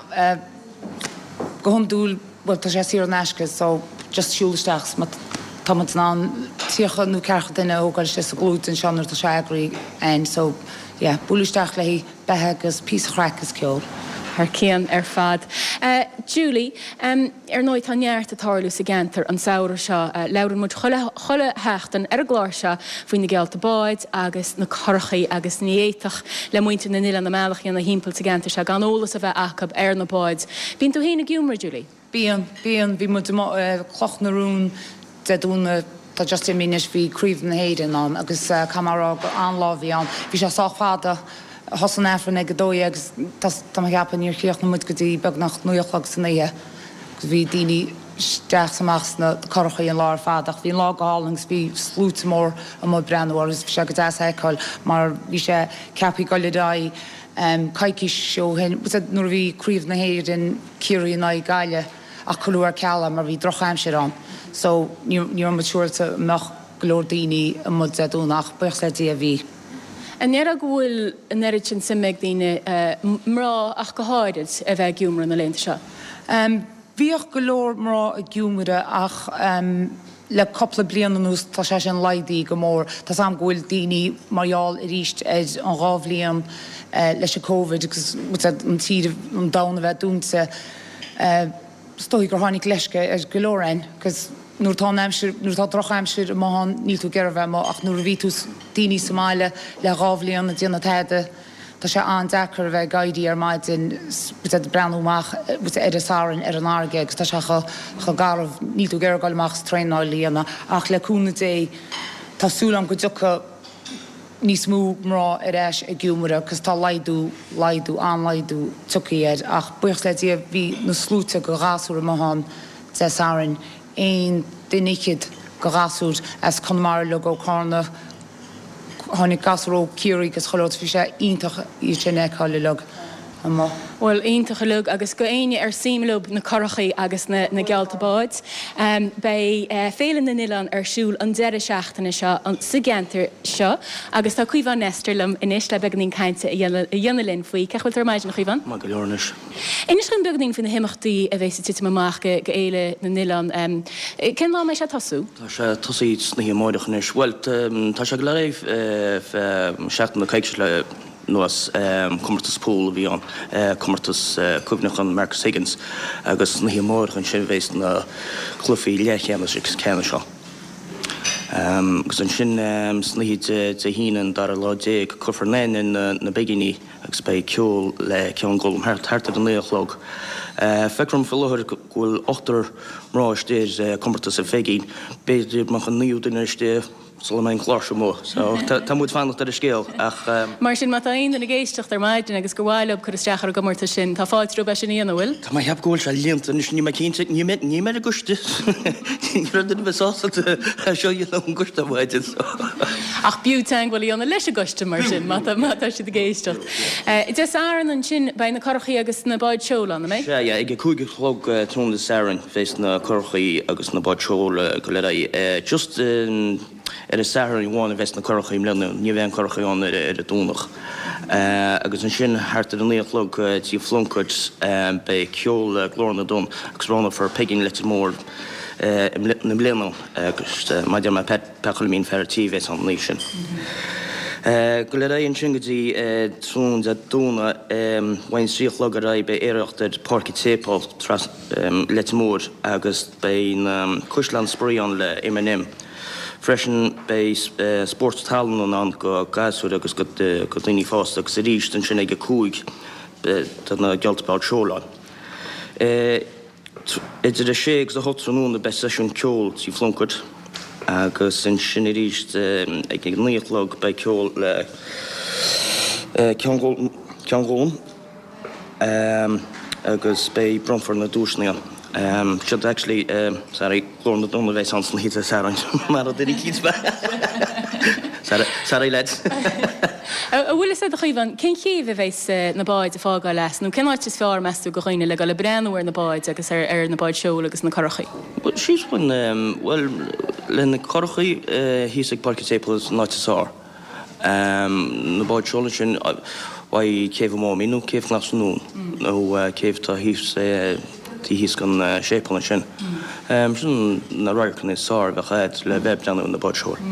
go honúil bhfuil tá sé sír an eisce, so just siúlaisteach tá ná tíocha nó cecha duine ógáil sé a glúten seanar tá seagraí ein, so búlisteach le bethe agus pí chraicas ceol. Har céan ar fad. Julie, ar nóid tá neart a tarlú sa gentar an saoir seo leabhar muid cholle heachtain ar a gláir seo faoin na Gealta Báid agus na corchaí agus níéitach le muinte na nile na meach na hímpel sa gentar se gan ólas a bheith acab ar na Báid. Bín tú héna giúmar, Julie? Bíon, bhí mu cloch narún de dúna tá just I mínis bhí críomh na héidir an agus camará go anláhí an. Bhí sé sách fada hosan efran ag dói agus tá gapan níor chríoch na muid go dtí beg nach nuochlag san é. Bhí daoine steach samach na corchaí an lár fadach. Bhí lá gálangs bhí slút mór an mod brenn agus bhí sé go eáil mar bhí sé cepaí goiledáid caiici seo hen nuair bhí críomh na héidir in ciúí na gaiile a choúar ceala mar bhí drochaim sé an. So níor matúirta meach glór daoine an mud dúnach buch le dí a bhí. An ar a bhfuil an erid sin simmeag daoine mrá ach go háirid a bheith giúmar na lénta seo? Bhíoch go leor mrá a giúmara ach le coppla bliana nús tá sé sin leidaí go mór. Tá sam ghfuil daoine marall I ríist an rábhlíon leis a Covid agus an tíad an dána bheith dúnta stoi gur tháinig leisce ar go leorain, gus nuair tá drochaimsir máhan níl tú gear bheith ach nuair bhí tú daoine Somáile le rábhlíon na dtíana teide tá sé an dechar bheith gaiidí ar maidin breanúach idisáin ar an áige, agus tá sé chu garmh níl tú gear gáilach tréáil líana ach leúna dé tásúlam go dúcha níos mú mrá ar éis a giúmara, agus tá leidú anlaidú tuciad ach buch le dí bhí na slúte go gasú a máhan de sáin ein duiniiciid go gasúd as chunmar le go cána tháinig gasró ciúí gus choláid bhí sé ionintach I sin éáile le amma. Well, ionintach lug agus go aine ar síimlób na corchaí agus na Gealta Báid. Bei félan na Nilan ar siúl an deire seachtainna seo an sa gentar seo agus tá cuiomhan Nesterlam inis le beganín cainte a dhéanalinn faoi. Cechfuil tar maidin na cuiomhan? Má go leornis. Inis chun beganín fin na himachtaí a bheits tite amach go éile na Nilan. Cén lá mé sé tasú? Tá sé tosaí na hímáideach inis. Well, tá sé go le raibh seachtain na caiice le nuas Commertas Pool bhí an Commertas cúbnach an Marcus Higgins agus na hímáideach an sin bhééis na clufií léchéanas ag céanna seo. Gus an sin sníad de híanaan dar lá dé cufar nain in na beginní agus bei ceol le cean ggólam hartta an léochlog Fekrum fillhar gúil 8 mrá stéir comportas a fegin, beidir mach an níú in sté Sol mein chláir mó, tá múd fannacht ar a scéal ach Mar sin mat aon na géisteach ar maidin agus go bhhaileh chu isteachar go marta sin, tá fáiltrú be sin íana bhfuil? Tá mai heb ggóil se léanta is ní cinnte ní me a guste rudan besásalta a seo an gusta bhaide. Ach bú teang bhfuil íonna leis a guste mar sin, mata si a géisteach. I d áan an sin be na corchaí agus na báid seola na mé? Ag cúige chlog trúna saran fés na corchaí agus na báid seola go le just a Saturday bháin a bheits na corchaím lena, ní bheith an corchaíán ar a dúnach. Agus an sin háart an íochlog tí fluncuid be ceol glórna dún, agus rána for pegging leit mór na bléana agus maidir me pechailmín fertívéis an lí sin. Go le an sin gotí trún a dúna bhain síochlog a ra be éireachtar Parky Tépal leit mór agus be Cushland Spríán le M&M. Freisin bei sportstalan an go gasú agus go daoine fásta agus a ríist an sin ag cúig na gealtbáil seoláin. Idir a sé a hotránúna be seisiún ceol tí fluncuid agus an sin a ríist ag níochlog bei ceol le ceangón agus bei bromfar na dúsnaíon. Should actually, sorry, glórna dúna bheith sansan hít a saran, mar a dyri cíts ba. Sorry, lads. A bhfuil sé a chuomhan, cén chéh bheits na báid a fágáil leis, nó cenáid is fear meú go chuoine le go le breanúir na báid agus ar na báid seola agus na corchaí? Sís bhain, well, le na corchaí hís ag Parky Tépal náit sár. Na báid seola sin, bhai céh mámí, nó céh glas nún, nó céh tá hís tí hís gan sépalna sin. Sin na roiircan is sár bheith chaid le bheith deanú na báid seoir.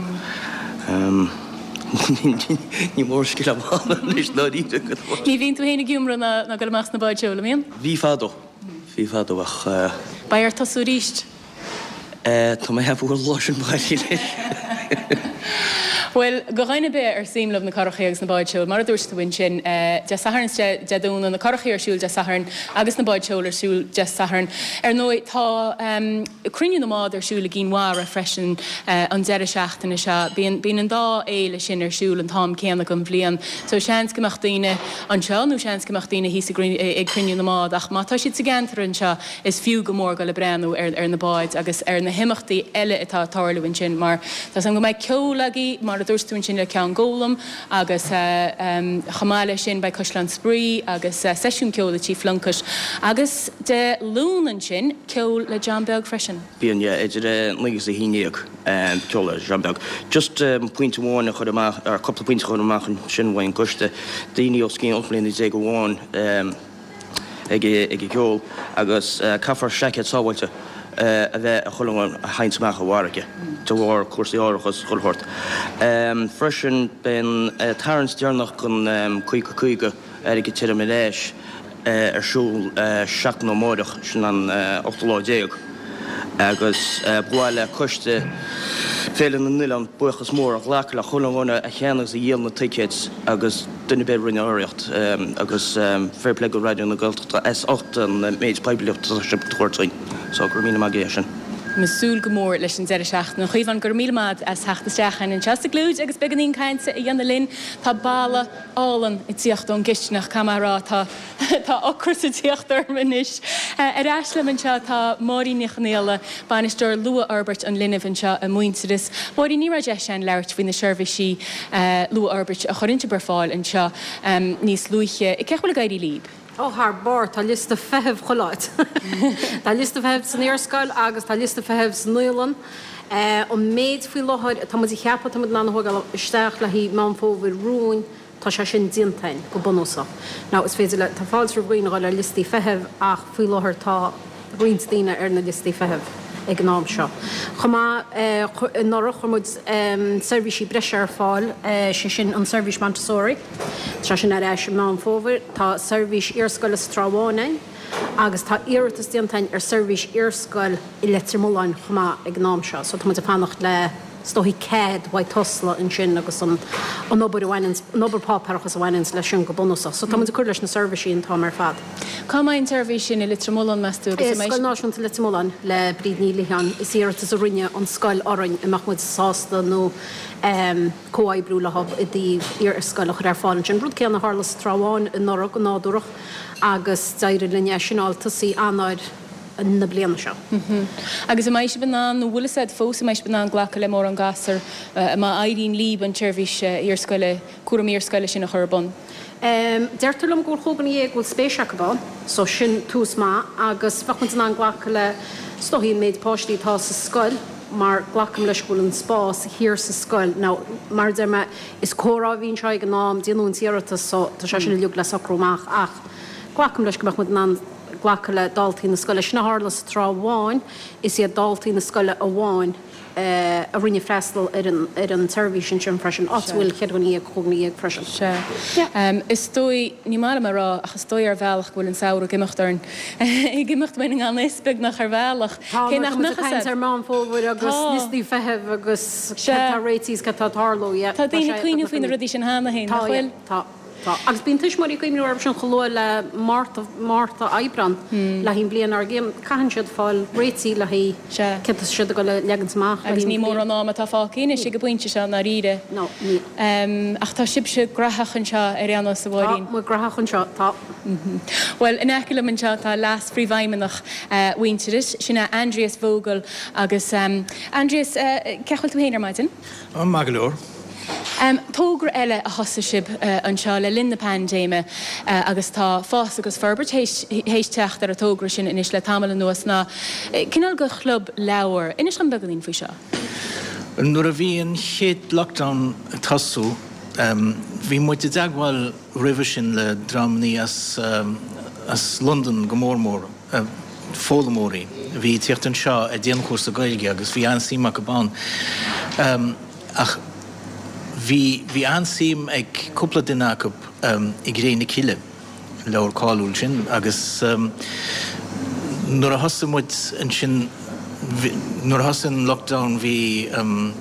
Ní mór skill am is náíte go. Ní bhín tú héna giúmra na go meas na báid seola míon? Bhí fádó ach Bair tasú ríist? Tá mé heb bhfuil lásin bhaidí leis. Well, go ghaine be ar símlah na corchaí agus na báid seoil, mar a dúirsta bhain sin de saharn de dúna na corchaí ar siúil de saharn agus na báid seoil ar siúil de saharn. Ar nóid tá crinne na mád ar siúil a gin mhar a freisin an deire seachtainna se, bíon an dá éile sin ar siúil an tám céanna go bblion. So seans goach daoine an seo, nó seans goach daoine hí ag crinne na mád, ach má tá siad sa gentar an seo is fiú go mór go le breanú ar na báid agus ar na himachtaí eile atá táirlahain sin, mar tá an go méid ceolagaí mar a dúirstún sin le ceann gólam agus chamáile sin bei Cushland Spree agus seisiún ceola tí fluncas agus de lúnan sin ceol le John Beg freisin. Bíon idir lígus a híineag ceola John Beg. Just puinte bháin a chud amach ar coppla puinte chud amach sin bhain guste daoine os cín oflíonn ag go bháin ag ceol agus caafar seicad sábhailte a bheith a chulangáin a haintach a bhharige. Tá bhhar cuasaí áireachas chulthirt. Freisin ben tarrans dearnach gon chuige ag tíir mé leis ar siúil seach nó móideach sin an 8 agus bháile coiste féile na nuile an buchas mór a ghlaic le chulangáine a cheannas a dhéal na tickets agus duine be rinne áireacht agus fairplay go radio na Gaeltachta S8 an méid peibliacht sib tuairtainn. So gur míle magé sin. Masúl go mór leis an deire seach na chuomhan gur míad as heachtasteachchan an teasta glúid agus beganín caiinte i dhéanana linn tá bála álan i tíochtún gisteach camerará tá ocr sa tíochtarmanis. Ar eisleman seo tá mórí nechannéala banisteir Lua Albert an linnehan seo a muinteris. Mórí ní raide sin leirt faoin na seirbhísí Lua Albert a chorintte bar fáil an seo níos luiche. I ceachfuil a gaiirí líb. Haar bar tá lista feheh choláid. Tá lista feheh san éarscoil agus tá lista feheh san nuileán. An méid faoi láthir tá i cheappa tá ná thugáil isteach le hí má fóbhar rúin tá se sin diantain go bonúsa. Ná is féidir le tá fáiltar bhaoine gáil listí feheh ach faoi láthir tá roiintíine ar na listí feheh. Ag ná seo. Chumá nóach chumid servicesí breise ar fáil sé sin an service Montessori, Tá sin ar éis má fóbhar, tá service iarscoil Stráháine, agus tá iiritas diantain ar service iarscoil i Lettermúlainn chumá ag ná seo, so tá fannacht le stohí céad bhaid tosla in sin agus an obair páparachas a bhainins leis sin go bonúsa. So tá chu leis na serviceí tá mar fad. Cá main service sin i litramólan meú Scoil náisiúnta litramólan le bríd nílián is iartas a rinne an scoil orainn amach muid sásta nó cóid brúla hab i dtí ar scoilach ar fáin sin rud céanna hálas tráháin in norach an nádúrach agus deidir linne sinálta sí anáid na bliana seo. Agus a meisi banán nó bhfuil said fós a meis banán ghlacha le mór an gasar má airín líb an service ar scoile cuaram ar scoile sin a churbon. Deirtarlam gúil chogan í bhfuil spéisiach bán, so sin tús má agus fachmint an ghlacha le stohíon méid páistí tá sa scoil mar glacham leis bhfuil an spás hir sa scoil. Ná mar derma is córá bhín seig an nám díanún tíarata so tá sé sin liúg le sacrúmach ach glacham leis go mud an ghlacha le daltaí na scoile sin na hálas trá bháin is iad daltaí na scoile a bháin a rinne freistal ar an service sin freisin áhfuil cheadhaí chugnaí freisin. Is dói ní mar marrá achas dói ar bhealach bhfuil an saoir gimimeachtarn. I gimimecht mening an isbeg nach ar bhealach. Cé nach ar má fóhfuir agus níosní feheh agus réitís go tátáló. Tá daoine cuioinú faoin rudí sin hána héin nachhfuil? Tá. Agus bíon tuismarí goimú ar sin choló le Marta Aibran le hín blian ar géim caihan siad fáil réití le hí cetas siad go le legansmach. Agus ní mór an náma tá fácíine sé go buinte se na ríide. No, ní. Ach tá sibse grathachan seo ar anna sa bhín. Mu grathachan seo tá. Well, in eiciile man seo tá las fríomhhaimeach winteris sinna Andreas Vogel agus Andreas cechil tú héanaar maitin? An magalúr. Tógra eile a hosa sib an seo le linn na pandéime agus tá fás agus ferbert hééis techt ar a tógra sin inis le tamil nuas ná. Cinál go chlub leabhar, inis an beganín faoi seo? Nuair a bhí an chéad lockdown tasú, bhí muide deagháil rih sin le dramnaí as London go mórmór fólamóí. Bhí tíocht an seo a déan chós a gailge agus bhí an síach go bán. Ach Bhí ansím ag cúpla duine acu i gréine ciile leabhar cáúil sin agus nuair a thosa muid an sin nuair a thosa an lockdown bhí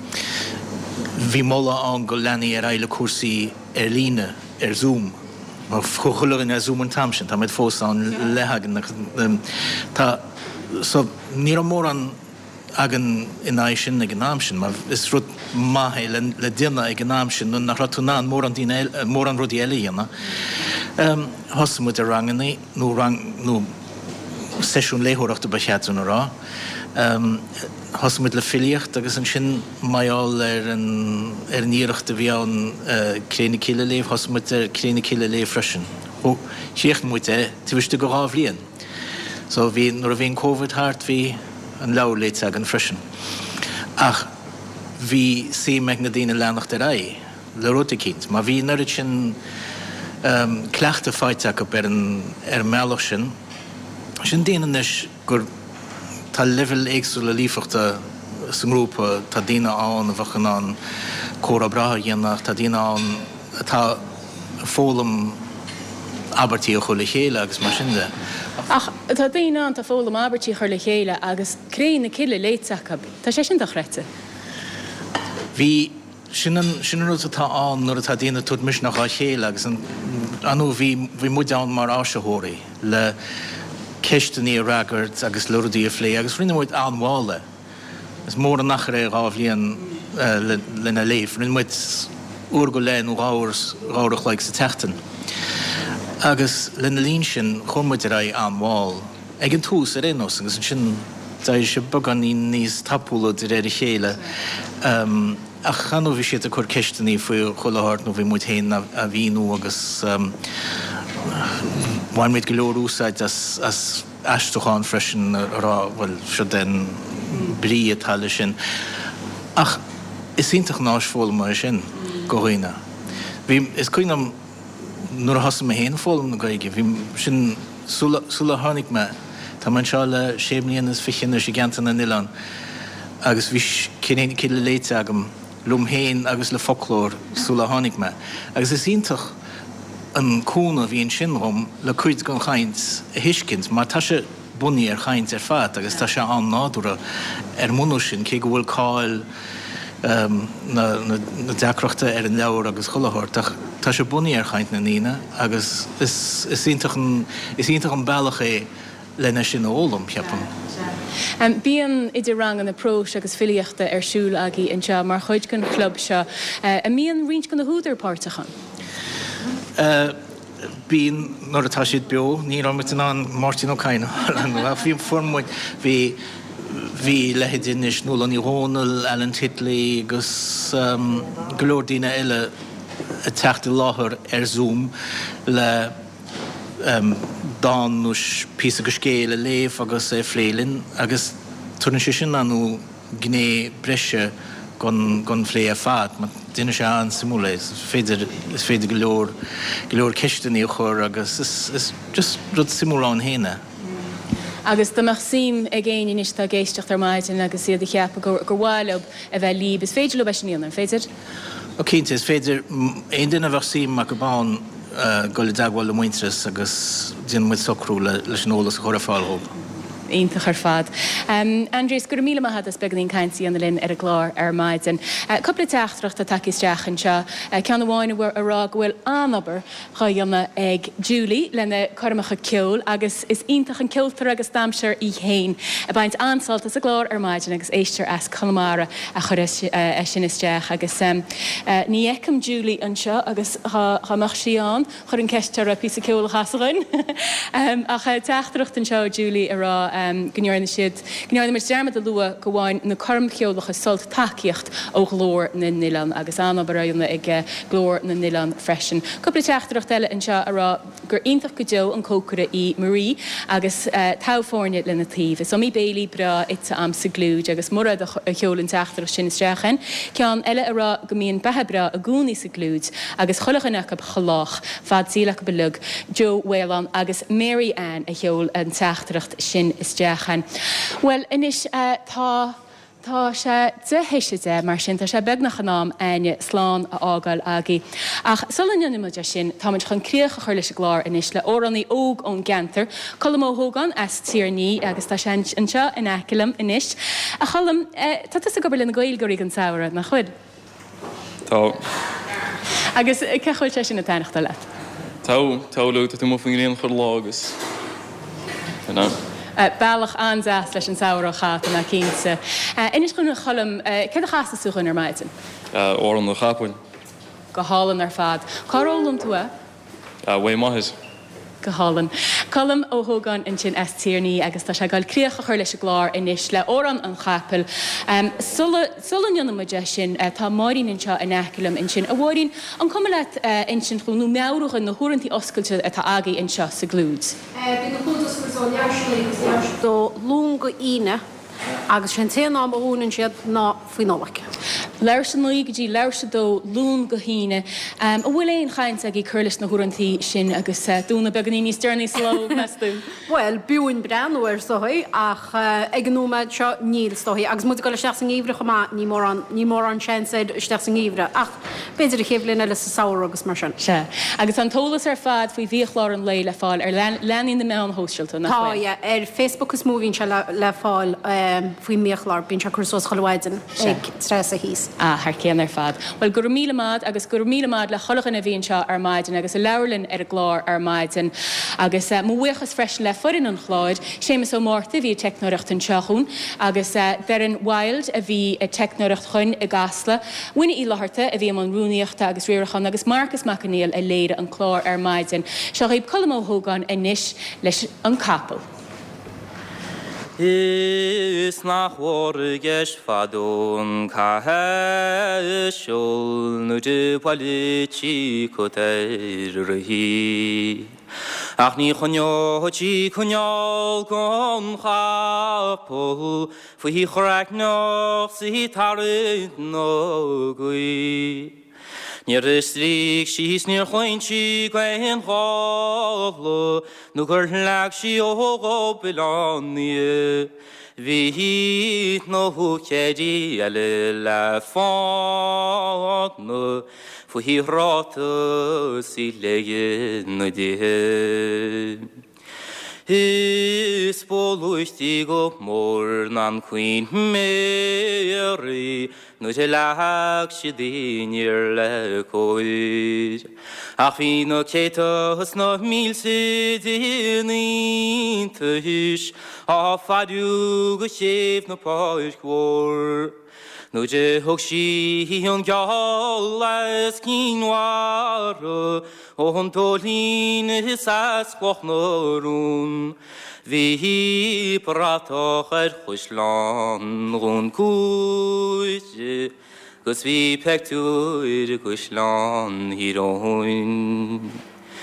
móla an go leanaí ar éile cuasaí ar líne ar Zoom má chuchuileann ar Zoom an tam sin tá muid fós an leithagan tá so ní mór an agan in sin ag an náam sin, mar is rud maithe le duine ag an náam sin nach ratúná mór an rudí eile dhéanana. Thosa muid a rangannaí nó seisiún léthireachta ba cheadúna rá. Thosa muid le filiocht agus an sin maiáil ar an íireachta bhí an cléine cile léh, thosa muid ar cléine cile léh freisin. Síocht muid tuiste go rábhlíonn. So bhí nuair a bhíon COVID thart bhí an leabhléit ag an freisin. Ach bhí sí meid na daoine leannacht ar le rud cinnt, má bhí nuair sin cleachta fáiteach ar mealach sin, sin déanais gur tá level éagsú le lífachta san grúpa tá daoine an a bhachan an córa bratha dhéanach, tá daoine an tá fólam abertí a chuir le chéile agus mar sin de. Ach, tá daoine an tá fólam abertí chuir le chéile agus craí na ciile léiteach tá sé sin do chreite? Bhí sin rud atá an nuair atá daoine tuaid mis nach chéile agus anú bhí muid an mar áiseóirí le ceisteaní ragart agus luradí a phlé agus rinne muid anháile. Is mór an nach ré rábhlíonn lena léh, rinne muid uair go lein ó ráirech le sa teachtain. Agus lena líon sin chummuid ar anháil. Ag an tús ar éos agus sin dair se bagan í níos tapúla de réir chéile. A chanú bhí siad a chur ceisteaní faoi cholathirt nó bhí muid héin a bhíú agus bhain méid go leor úsáid as eisteáin freisin rá bhfuil se den brí atá sin. Ach is ionintach náis fóla mar sin go dhaoine. Is cuiinam nuair a thosa héana fólam na gaige, bhí sin súla tháinig me, tá man seo le séimlíon is fichinna sé gantan na Nilan, agus bhí cinnéine cile léite agam lum héin agus le folklór súla tháinig me. Agus is ionintach an cúna bhíon sinrom le cuid gan chaint a hiiscint, mar tá sé buí ar chaint ar fad, agus tá sé an nádúra ar múna sin cé go bhfuil cáil na deacrochta an leabhar agus chulathir tá sé bunaí ar chaint na níine agus is ionintach an bailach é lena sin ólam ceapan. Bíon idir rang an na prós agus filiochta ar siúil agaí anseo mar chuid gon club seo. A míon rint gon na húdar páirtachan? Bíon nar atá siad beo, ní an mit an Martin O'Kine a bhí formmuid hí lehéidirnis nó an Irónal, Alan Titley agus golódíine eile a teachta láthair ar Zoom le dáús pí go scéile léh agus é phlélinn agus tuann sé sin anú gné breise gon phlé a fad, ma duine sé an simúla is féidir go leor ceisteaní chur agus is just rud simúlán héine. Agus dáach sim a ggéine is tá géisteach ar maidin agus iad cheappa gur bháileb a bheith líb is féidir le bheith sííanana féidir? Cínta is féidir aon duine bheith sim a go bán go le dagháil le muinteras agus díon muid socrú leis an ólas a chur a fáilthób. Ítach ar fad. Andrés, gur míle maithad a speganín caintí an linn ar a glár ar maidin. Coppla teachtracht a takeísteach an seo, cean bháin bhar ará bhfuil anabar chaanna ag Julie lena cormacha ceol agus is ítach an ceoltar agus damseir í chéin. A baint ansalt as a glár ar maidin agus éistear as Connemara a chur sin isteach agus ní eicem Julie an seo agus chamach síán chur an ceistear a pí a ceol a chasain. Ach teachtracht an seo Julie ará gnearna mar dermad a lua go bháin na cormcheolalacha sult takeíocht ó glór na Nilan agus anabaraúna ag glór na Nilan freisin. Coppla teachtarach eile an seo ará gur ionintach go deo an cócara í Marie agus táfórne lena tíh. So mí béilí bra ite am sa glúd agus murad a cheolann teachtarach sin isteachan. Cean eile ará go míon bethe bra a gúnaí sa glúd agus cholachanach ab chalách fad sílach belug Joe Whelan agus Mary Ann a cheol an teachtarach sin isteachan. Well, inis tá sé dehéise mar sin tá sé begnach an nám aine sláán a ágáil agaí. Ach solanionimiide sin táid chun críocha chuir leis a glár inis le óraní óg ón gentar, cholam óthógan as tíarní agus tá sé anseo in ecelam inis. A cholam tá a gobar lena gailgurí an saoire nach chuid. Tá. Agus cechuil sé sin na tainachta le. Táú tú mó fan réon chur lágus. Bailach anzas leis an saoire chat na cínsa. Inis chun cholam ce a chasta suúchan ar maidin? Ó an na chapain. Go hálan ar fad. Cárólam tú a? Bhé maithis. Go hálan. Colam óthógan in sin tíarní agus tá sé gáil críocha chuir leis a glár inis le óran an chapel. Sulanionimiide sin tá máín inseo in ecelam in sin a bhórín an cum le in sin chuú meúchan na thuirintí oscailte atá agaí inseo sa glúd. Bí na chuúdas do lún go ine agus sin té ná bhúnann siad ná faoi nóhacha. Leir san nuí go dtí leir se dó lún go híine. A bhfuil éon chaint ag í chuirlas na thuirintí sin agus dúna beganí níos dearnaí sló meú. Well, búin breanúir sohaí ach ag an nóid seo níl stoí, agus mu go le steach san íomhre chumá ní mór an seansaid steach san íomhre. Ach beidir a chéhlinn eile sa saoir agus mar sin. Se. Agus an tólas ar fad faoi bhíochlár an lei le fáil ar leanaí na meán hóisiilta nach. Tá, ar Facebook is móhín se le fáil faoi méochlár bín se chusós chohaidan ag tres a híos. Thar céan ar fad. Well, gur míle mád agus gur míle mád le cholachan a bhíonn seo ar maidin agus a leirlinn ar a glár ar maidin agus mhuichas freisin le forin an chláid, sémas ó mórta bhí technoireacht an seachún agus dean Wild a bhí technoireacht chuin i gasla, Winne í látharta a bhí an rúnaíochta agus riorchan agus Marcus McAneil a léire an chlár ar maidin. Seo raibh colam óthógan inis leis an capel. Is nach orges fadon kaheshol nu de polici koterhi ach ni khonyo chi khonyol kon khapo fu hi khrak no si tarit no gui Niristrik she's near Hoinchi Gwen Holo, no girl like she oh belong we no who carry a little font no for he wrote si lege no de. His polustigo more nan Queen Mary. nu te lag sidinir le coir. Ach fi no cetos no mil sidin intish, a fadu go shef no poish gwr. Nu je hog si on gallas kinwar, on tolin sas kochnorun. Vi pratoch Chuslan run kuj, gus vi pektur Chuslan hiroin.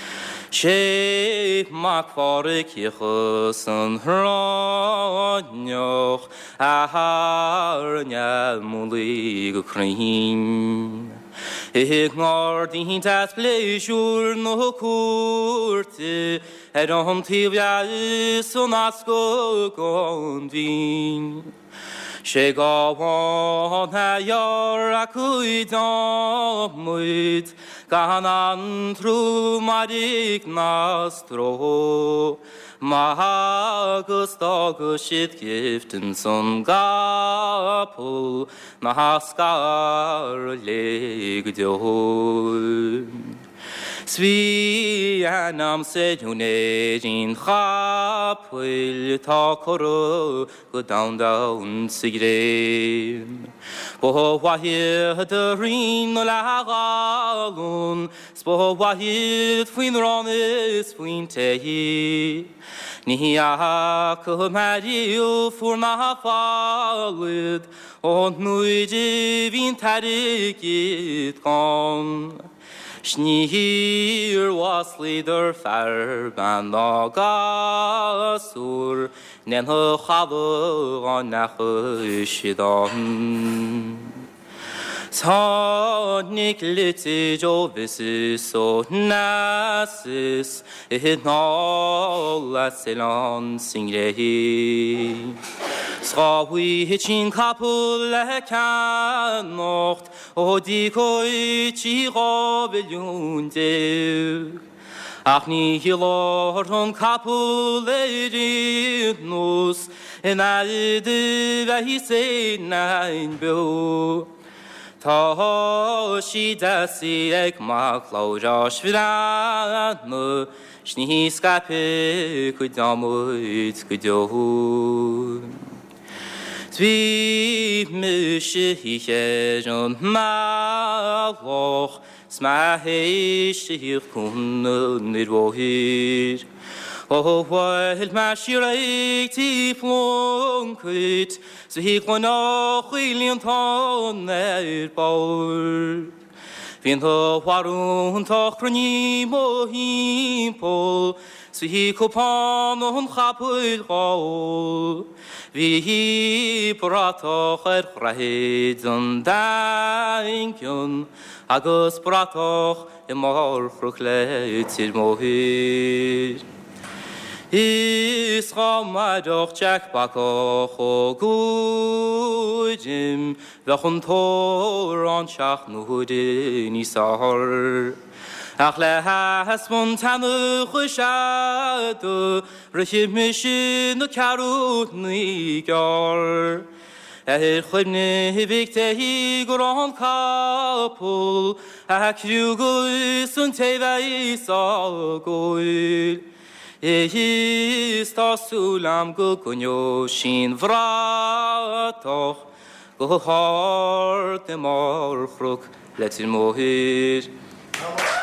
She mak farik ychus hranjoch ahar nyal mulig Ukraine. Ik naar die tas plezier no kurte, om til jeg så nasko gondvin. She gawan ha yor akuidamut, ganan tru marik nastro. Magus dagushit giften som gapul, nahaskar legdjor. Svianam sejunerin chapul takoro go down sigren. Bo wahid rin lagalun, spo wahid fuin ronis fuin tehi. Nia kumariu furna falid, und nuide vin tarikit kon. Snihir was leader farban nagasur, nen ho khadu on nachshidon. Sonik liti jovis so nasis, it no laselon singrehi. Schawi hitchin kapul kanocht, o di koi chi gobelunde. Ach ni hilorton kapul erinus, en alde vahise nein bu. Ta shi dasi ek maklo josh vidanu, shni skape kudamut kudohun. Svi mishe hicheron maloch, smahe shir kun nirvohir. O wild mashirek ti plunkut, so he konoch william ton baur. Fin ho warun toch proni mohimpol, so he kopan on chapul gol. Vi bratoch rahid on dankjon, agus bratoch imor fruklet mohir. Is ramadoch jack bakoch o gujim, vachon tor on shach nuhudin isar. Ach lehas montanu chushadu, rechimish no karut nigar. Chibne vikte goron kapul, akrugul sun teva isagul. Is ta sulam go kunyo shin vratoch, go hart mor fruk letil mohir.